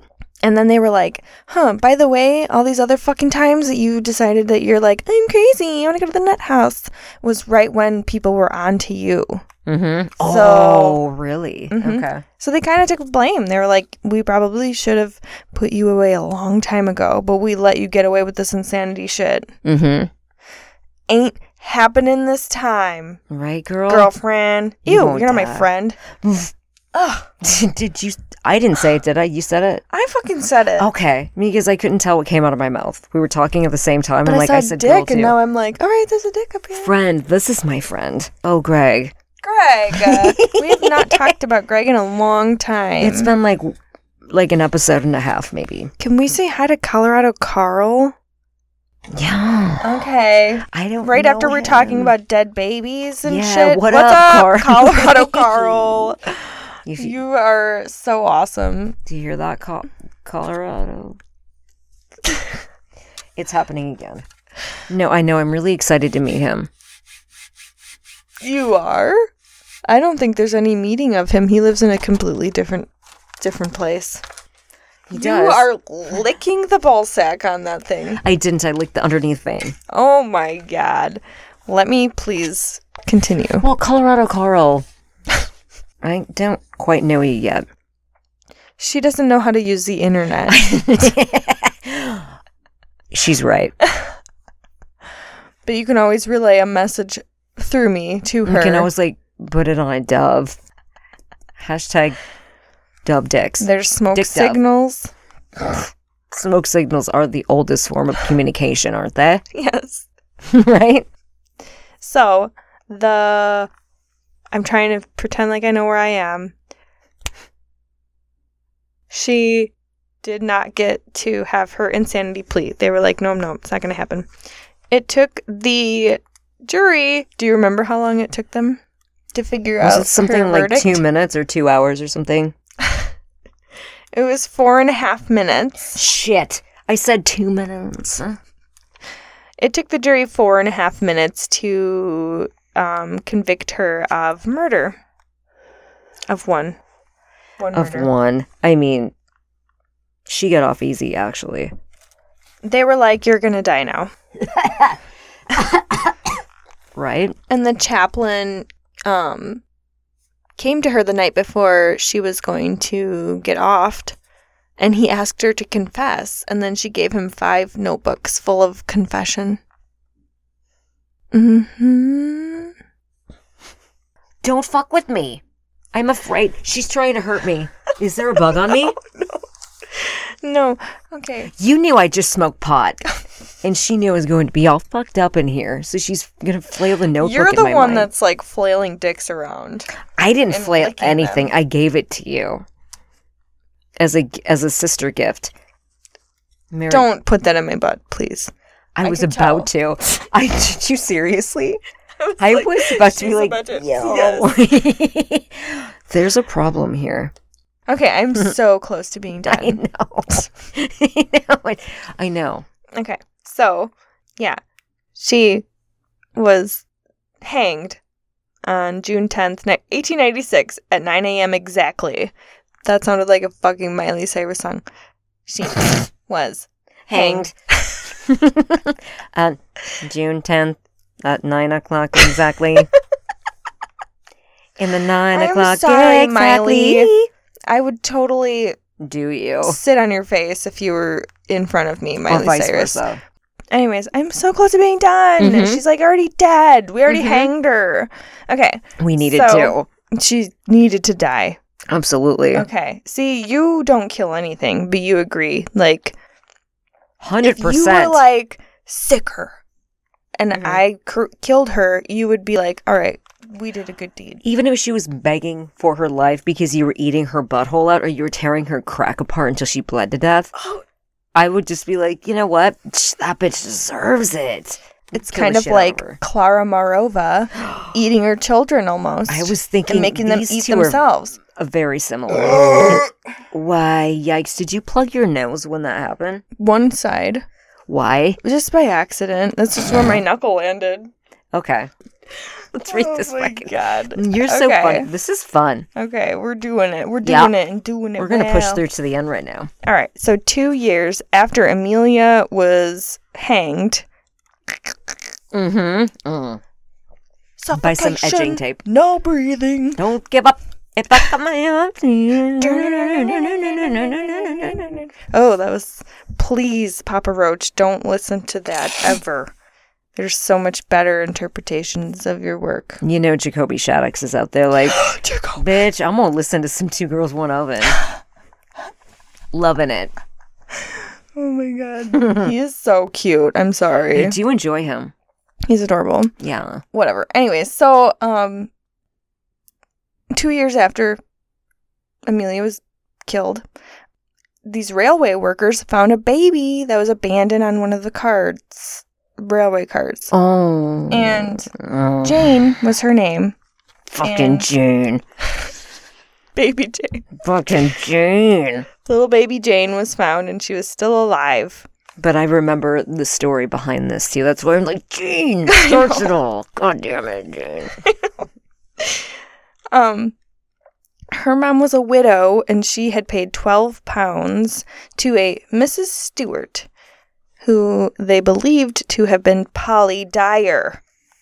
And then they were like, huh, by the way, all these other fucking times that you decided that you're like, I'm crazy, I want to go to the nut house, was right when people were on to you. Mm-hmm. So, oh, really? Mhm. Okay. So they kind of took blame. They were like, we probably should have put you away a long time ago, but we let you get away with this insanity shit. Mm-hmm. Ain't happening this time, Right, girl? girlfriend. You Ew, won't you're not my die. friend. Ugh, Did you... I didn't say it, did I? You said it? I fucking said it. Okay. Because I couldn't tell what came out of my mouth. We were talking at the same time, but and I like said I said girl dick, too. and now I'm like, all right, there's a dick up here. Friend. This is my friend. Oh, Greg. Greg, uh, we have not talked about Greg in a long time. It's been like like an episode and a half, maybe. Can we say hi to Colorado Carl? Yeah. Okay. I don't Right know after we're him. talking about dead babies and Yeah, shit. what What's up, up, Carl? Colorado Carl? If You are so awesome. Do you hear that, Col- Colorado? It's happening again. No, I know. I'm really excited to meet him. You are? I don't think there's any meeting of him. He lives in a completely different different place. He You does. are licking the ball sack on that thing. I didn't. I licked the underneath vein. Oh my god. Let me please continue. Well, Colorado Carl. I don't quite know you yet. She doesn't know how to use the internet. She's right. But you can always relay a message through me to her. You can always like put it on a dove. Hashtag dove dicks. There's smoke Dick dove. signals. Smoke signals are the oldest form of communication, aren't they? Yes. Right? So, the... I'm trying to pretend like I know where I am. She did not get to have her insanity plea. They were like, no, no, it's not going to happen. It took the jury... Do you remember how long it took them to figure Was out it something her like verdict? two minutes or two hours or something? It was four and a half minutes. Shit. I said two minutes. It took the jury four and a half minutes to um, convict her of murder. Of one. One Of murder. one. I mean, she got off easy, actually. They were like, you're gonna die now. Right? And the chaplain um, came to her the night before she was going to get offed, and he asked her to confess, and then she gave him five notebooks full of confession. Mm-hmm. Don't fuck with me. I'm afraid. She's trying to hurt me. Is there a bug on me? No. Okay. You knew I just smoked pot. And she knew I was going to be all fucked up in here. So she's going to flail the notebook You're in the my one mind. that's like flailing dicks around. I didn't and flail licking anything. them. I gave it to you. As a, as a sister gift. Mary, Don't put that in my butt, please. I, I was could about to. I did you seriously? I was, like, about to be she's like, about to- yo. There's a problem here. Okay, I'm so close to being I done. know. I know. I know. Okay, so, yeah. She was hanged on June tenth, eighteen ninety-six at nine a.m. exactly. That sounded like a fucking Miley Cyrus song. She was hanged. On June tenth at nine o'clock exactly. In the nine I'm o'clock sorry, exactly. Miley. I would totally Do you? sit on your face if you were in front of me, Or Miley vice Cyrus. versa. Anyways, I'm so close to being done. Mhm. She's like already dead. We already Mhm. hanged her. Okay. We needed So- to. She needed to die. Absolutely. Okay. See, you don't kill anything, but you agree. Like, Hundred if you were percent. like, sick her, and Mhm. I cr- killed her, you would be like, all right, we did a good deed. Even if she was begging for her life because you were eating her butthole out or you were tearing her crack apart until she bled to death, Oh. I would just be like, you know what? Sh- That bitch deserves it. It's Kill kind the of shit out like her. Clara Marova eating her children almost. I was thinking and making them these eat two are themselves. a very similar. Why, yikes. Did you plug your nose when that happened? One side. Why? Just by accident. That's just where my knuckle landed. Okay. Let's read Oh this my fucking. God. You're so Okay. funny. This is fun. Okay, we're doing it. We're Yeah. doing it and doing it We're gonna push well. through to the end right now. All right. So two years after Amelia was hanged, Mm-hmm. Mm. By some edging suffocation, tape. no breathing. Don't give up. If I cut my arm. Oh, that was. Please, Papa Roach, don't listen to that ever. There's so much better interpretations of your work. You know, Jacoby Shaddix is out there like, Jacoby. bitch, I'm gonna listen to some Two Girls, One Oven. Loving it. Oh my God. He is so cute. I'm sorry. I do enjoy him. He's adorable. Yeah. Whatever. Anyways, so um two years after Amelia was killed, these railway workers found a baby that was abandoned on one of the carts, railway carts. Oh. And Oh. Jane was her name. Fucking and- Jane. Baby Jane. Fucking Jane. Little baby Jane was found and she was still alive. But I remember the story behind this too. That's why I'm like, Jane starts it all. God damn it, Jane. Um, her mom was a widow, and she had paid twelve pounds to a Missus Stewart, who they believed to have been Polly Dyer.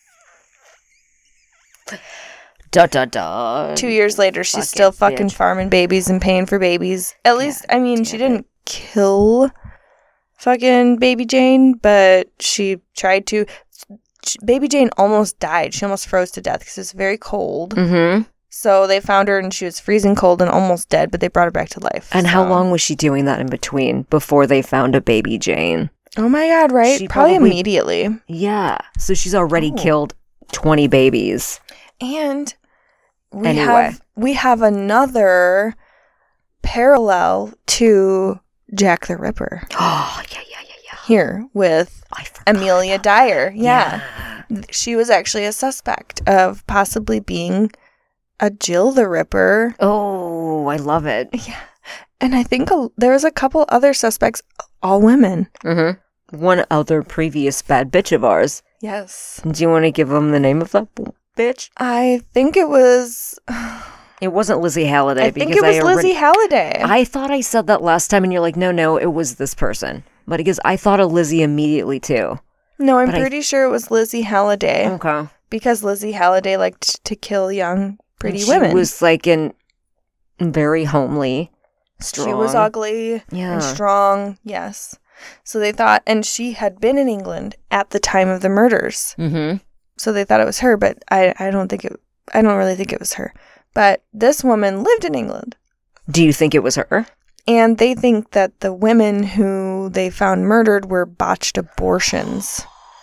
Da da da. Two years later, she's Fucking still fucking bitch. farming babies and paying for babies. At least, I mean, she damn didn't kill fucking baby Jane, but she tried to. Baby Jane almost died. She almost froze to death because it's very cold. Mm-hmm. So they found her and she was freezing cold and almost dead, but they brought her back to life. And how so- long was she doing that in between before they found a baby Jane? Oh my God, right? She probably, probably- immediately. Yeah. So she's already Oh. killed twenty babies. And we Anyway. have we have another parallel to Jack the Ripper Oh, yeah, yeah, yeah, yeah. here with I forgot. Amelia Dyer. Yeah. Yeah. She was actually a suspect of possibly being a Jill the Ripper. Oh, I love it. Yeah. And I think a, there was a couple other suspects, all women. Mm-hmm. One other previous bad bitch of ours. Yes. Do you want to give them the name of that b- bitch? I think it was It wasn't Lizzie Halliday. I think because it was I already- Lizzie Halliday. I thought I said that last time, and you're like, no, no, it was this person. But because I thought of Lizzie immediately, too. no, I'm but I- pretty sure it was Lizzie Halliday. Okay. Because Lizzie Halliday liked to kill young, pretty she women. was like in very homely, strong. She was ugly Yeah. and strong, yes. So they thought, and she had been in England at the time of the murders. Mm-hmm. So they thought it was her, but I, I don't think it, I don't really think it was her. But this woman lived in England. Do you think it was her? And they think that the women who they found murdered were botched abortions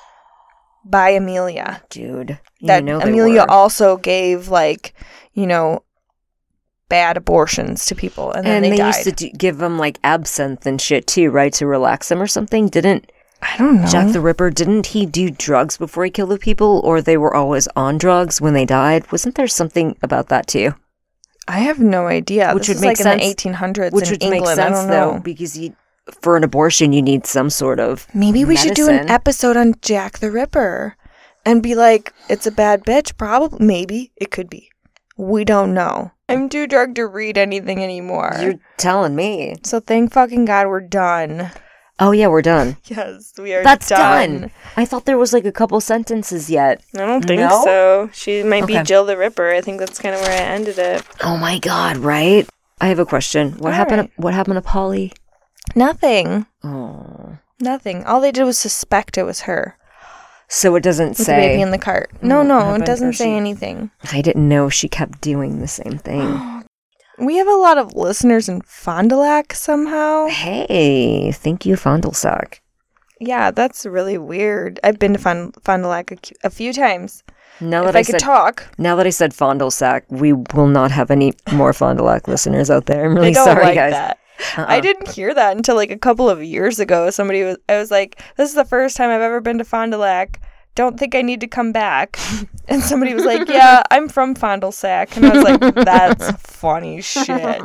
by Amelia. Dude. You That know they Amelia were. also gave, like, you know, bad abortions to people, and then And they, they, died. used to do, give them like absinthe and shit too, right? To relax them or something. Didn't I don't know. Jack the Ripper, didn't he do drugs before he killed the people? Or they were always on drugs when they died? Wasn't there something about that too? I have no idea. Which this would is make like in sense- the eighteen hundreds Which in would England. make sense I don't though, know. because you, for an abortion, you need some sort of Maybe we should do an medicine. episode on Jack the Ripper and be like, it's a bad bitch. Probably. Maybe. It could be. We don't know. I'm too drunk to read anything anymore. You're telling me. So thank fucking God we're done. Oh yeah, we're done. Yes, we are That's done. done. I thought there was like a couple sentences yet. I don't think No? so. She might be Okay. Jill the Ripper. I think that's kind of where I ended it. Oh my God, right? I have a question. What All happened? right. To, what happened to Polly? Nothing. Oh, Nothing. All they did was suspect it was her so it doesn't with the baby say. in the cart. No, what no, happened, it doesn't or say she- anything. I didn't know she kept doing the same thing. We have a lot of listeners in Fond du Lac somehow. Hey, thank you, Fondlesack. Yeah, that's really weird. I've been to Fond, Fond du Lac a, cu- a few times. Now If that I, I could said talk. now that I said Fondlesack, we will not have any more Fond du Lac listeners out there. I'm really I don't sorry, like guys. that. Uh-uh. I didn't hear that until like a couple of years ago. Somebody was, I was like, this is the first time I've ever been to Fond du Lac. Don't think I need to come back. And somebody was like, yeah, I'm from Fond du Lac. And I was like, that's funny shit.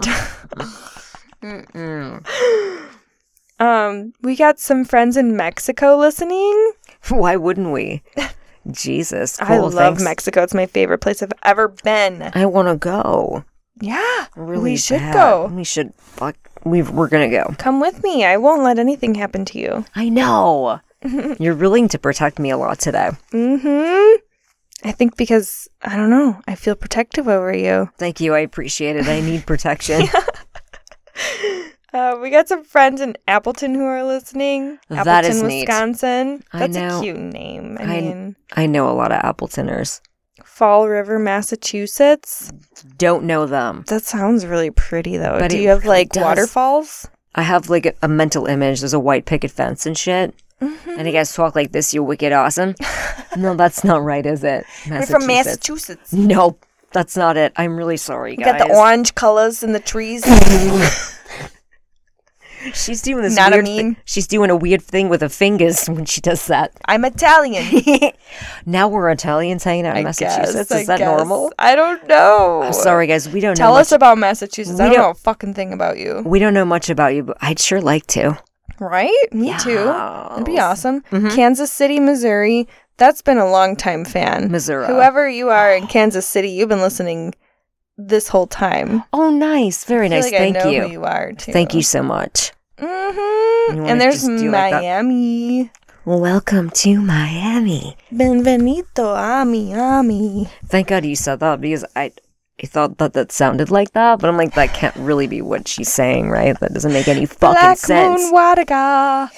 um, we got some friends in Mexico listening. Why wouldn't we? Jesus. Cool, I love thanks. Mexico. It's my favorite place I've ever been. I want to go. Yeah, Really we should bad. go. We should. Fuck. We we're gonna go. Come with me. I won't let anything happen to you. I know. You're willing to protect me a lot today. Mm-hmm. I think because, I don't know, I feel protective over you. Thank you. I appreciate it. I need protection. Uh, we got some friends in Appleton who are listening. That Appleton, is neat. Wisconsin. I That's know. a cute name. I, I- mean, I know a lot of Appletoners. Fall River, Massachusetts. Don't know them. That sounds really pretty, though. But Do it you have, really like, does. waterfalls? I have like a, a mental image. There's a white picket fence and shit. Mm-hmm. And you guys talk like this, you wicked awesome. No, that's not right, is it? We're from Massachusetts. No, that's not it. I'm really sorry, We guys. got the orange colors in the trees. She's doing this Not a weird meme. thi- She's doing a weird thing with her fingers when she does that. I'm Italian. Now we're Italians hanging out in I Massachusetts. guess, I Is that guess. normal? I don't know. I'm sorry, guys. We don't Tell know us much. about Massachusetts. We I don't don't- know a fucking thing about you. We don't know much about you, but I'd sure like to. Right? Me too. That'd be Yes. awesome. Mhm. Kansas City, Missouri. That's been a long time fan. Missouri. Whoever you are in Kansas City, you've been listening this whole time. Oh, nice. Very I feel nice. like Thank I know you. who you are too. Thank you so much. Mm-hmm. wanna And there's just do like that? Miami. Welcome to Miami. Benvenuto a Miami. Thank God you said that because I, I thought that that sounded like that, but I'm like, that can't really be what she's saying, right? That doesn't make any fucking Black sense. Moon Wadaga.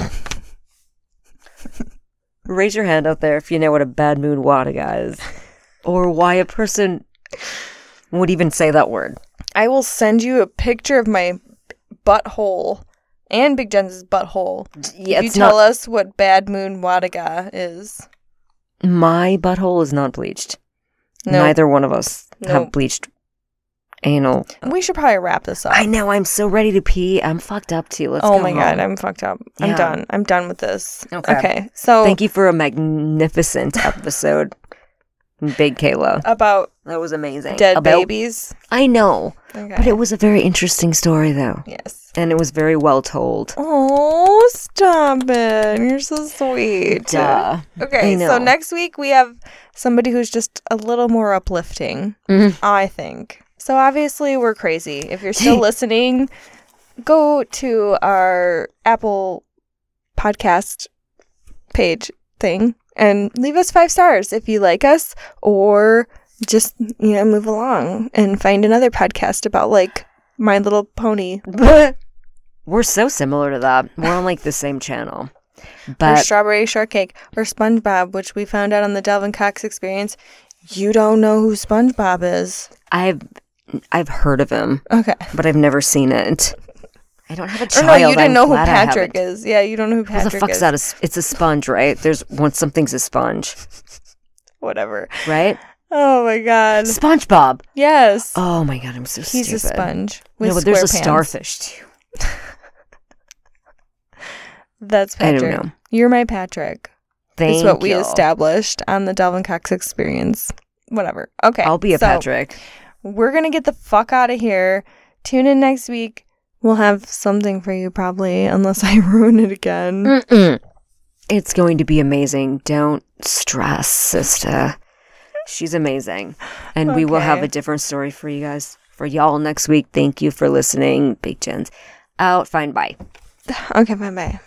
Raise your hand out there if you know what a bad moon wadaga is, or why a person would even say that word. I will send you a picture of my butthole and Big Jen's butthole. Yeah, you it's tell not. us what Bad Moon Wadaga is. My butthole is not bleached. No. Neither one of us Nope. have bleached anal. We should probably wrap this up. I know. I'm so ready to pee. I'm fucked up too. Let's oh go my god, home. I'm fucked up. I'm Yeah. done. I'm done with this. Okay. Okay. So Thank you for a magnificent episode, Big Kayla. about That was amazing. dead About- babies. I know, Okay. but it was a very interesting story, though, yes. and it was very well told. Oh, stop it. You're so sweet. Duh. Okay, I know. so next week we have somebody who's just a little more uplifting, Mhm. I think. So obviously we're crazy. If you're still listening, go to our Apple podcast page thing and leave us five stars if you like us, or just, you know, move along and find another podcast about like My Little Pony We're so similar to that. We're on like the same channel, or but Strawberry Shortcake or SpongeBob, which we found out on the Delvin Cox Experience. You don't know who SpongeBob is. I've I've heard of him, Okay. but I've never seen it. I don't have a Or child. no, you didn't I'm know who glad I Patrick haven't. is. Yeah, you don't know who Who Patrick the fuck's is. that? A s- It's a sponge, right? There's once something's a sponge, Whatever. right? Oh my god. SpongeBob. Yes. Oh my god, I'm so He's stupid. a sponge with No, but there's a square pants. starfish too. That's I don't Patrick. know. You're my Patrick. Thank That's what we you. established on the Delvin Cox Experience. Whatever. Okay. I'll be a so Patrick. We're gonna get the fuck out of here. Tune in next week. We'll have something for you probably, unless I ruin it again. Mm-mm. It's going to be amazing. Don't stress, sister. She's amazing. And we will have Okay. a different story for you guys, for y'all next week. Thank you for listening. Big Jen's out. Fine, bye. Okay, bye bye.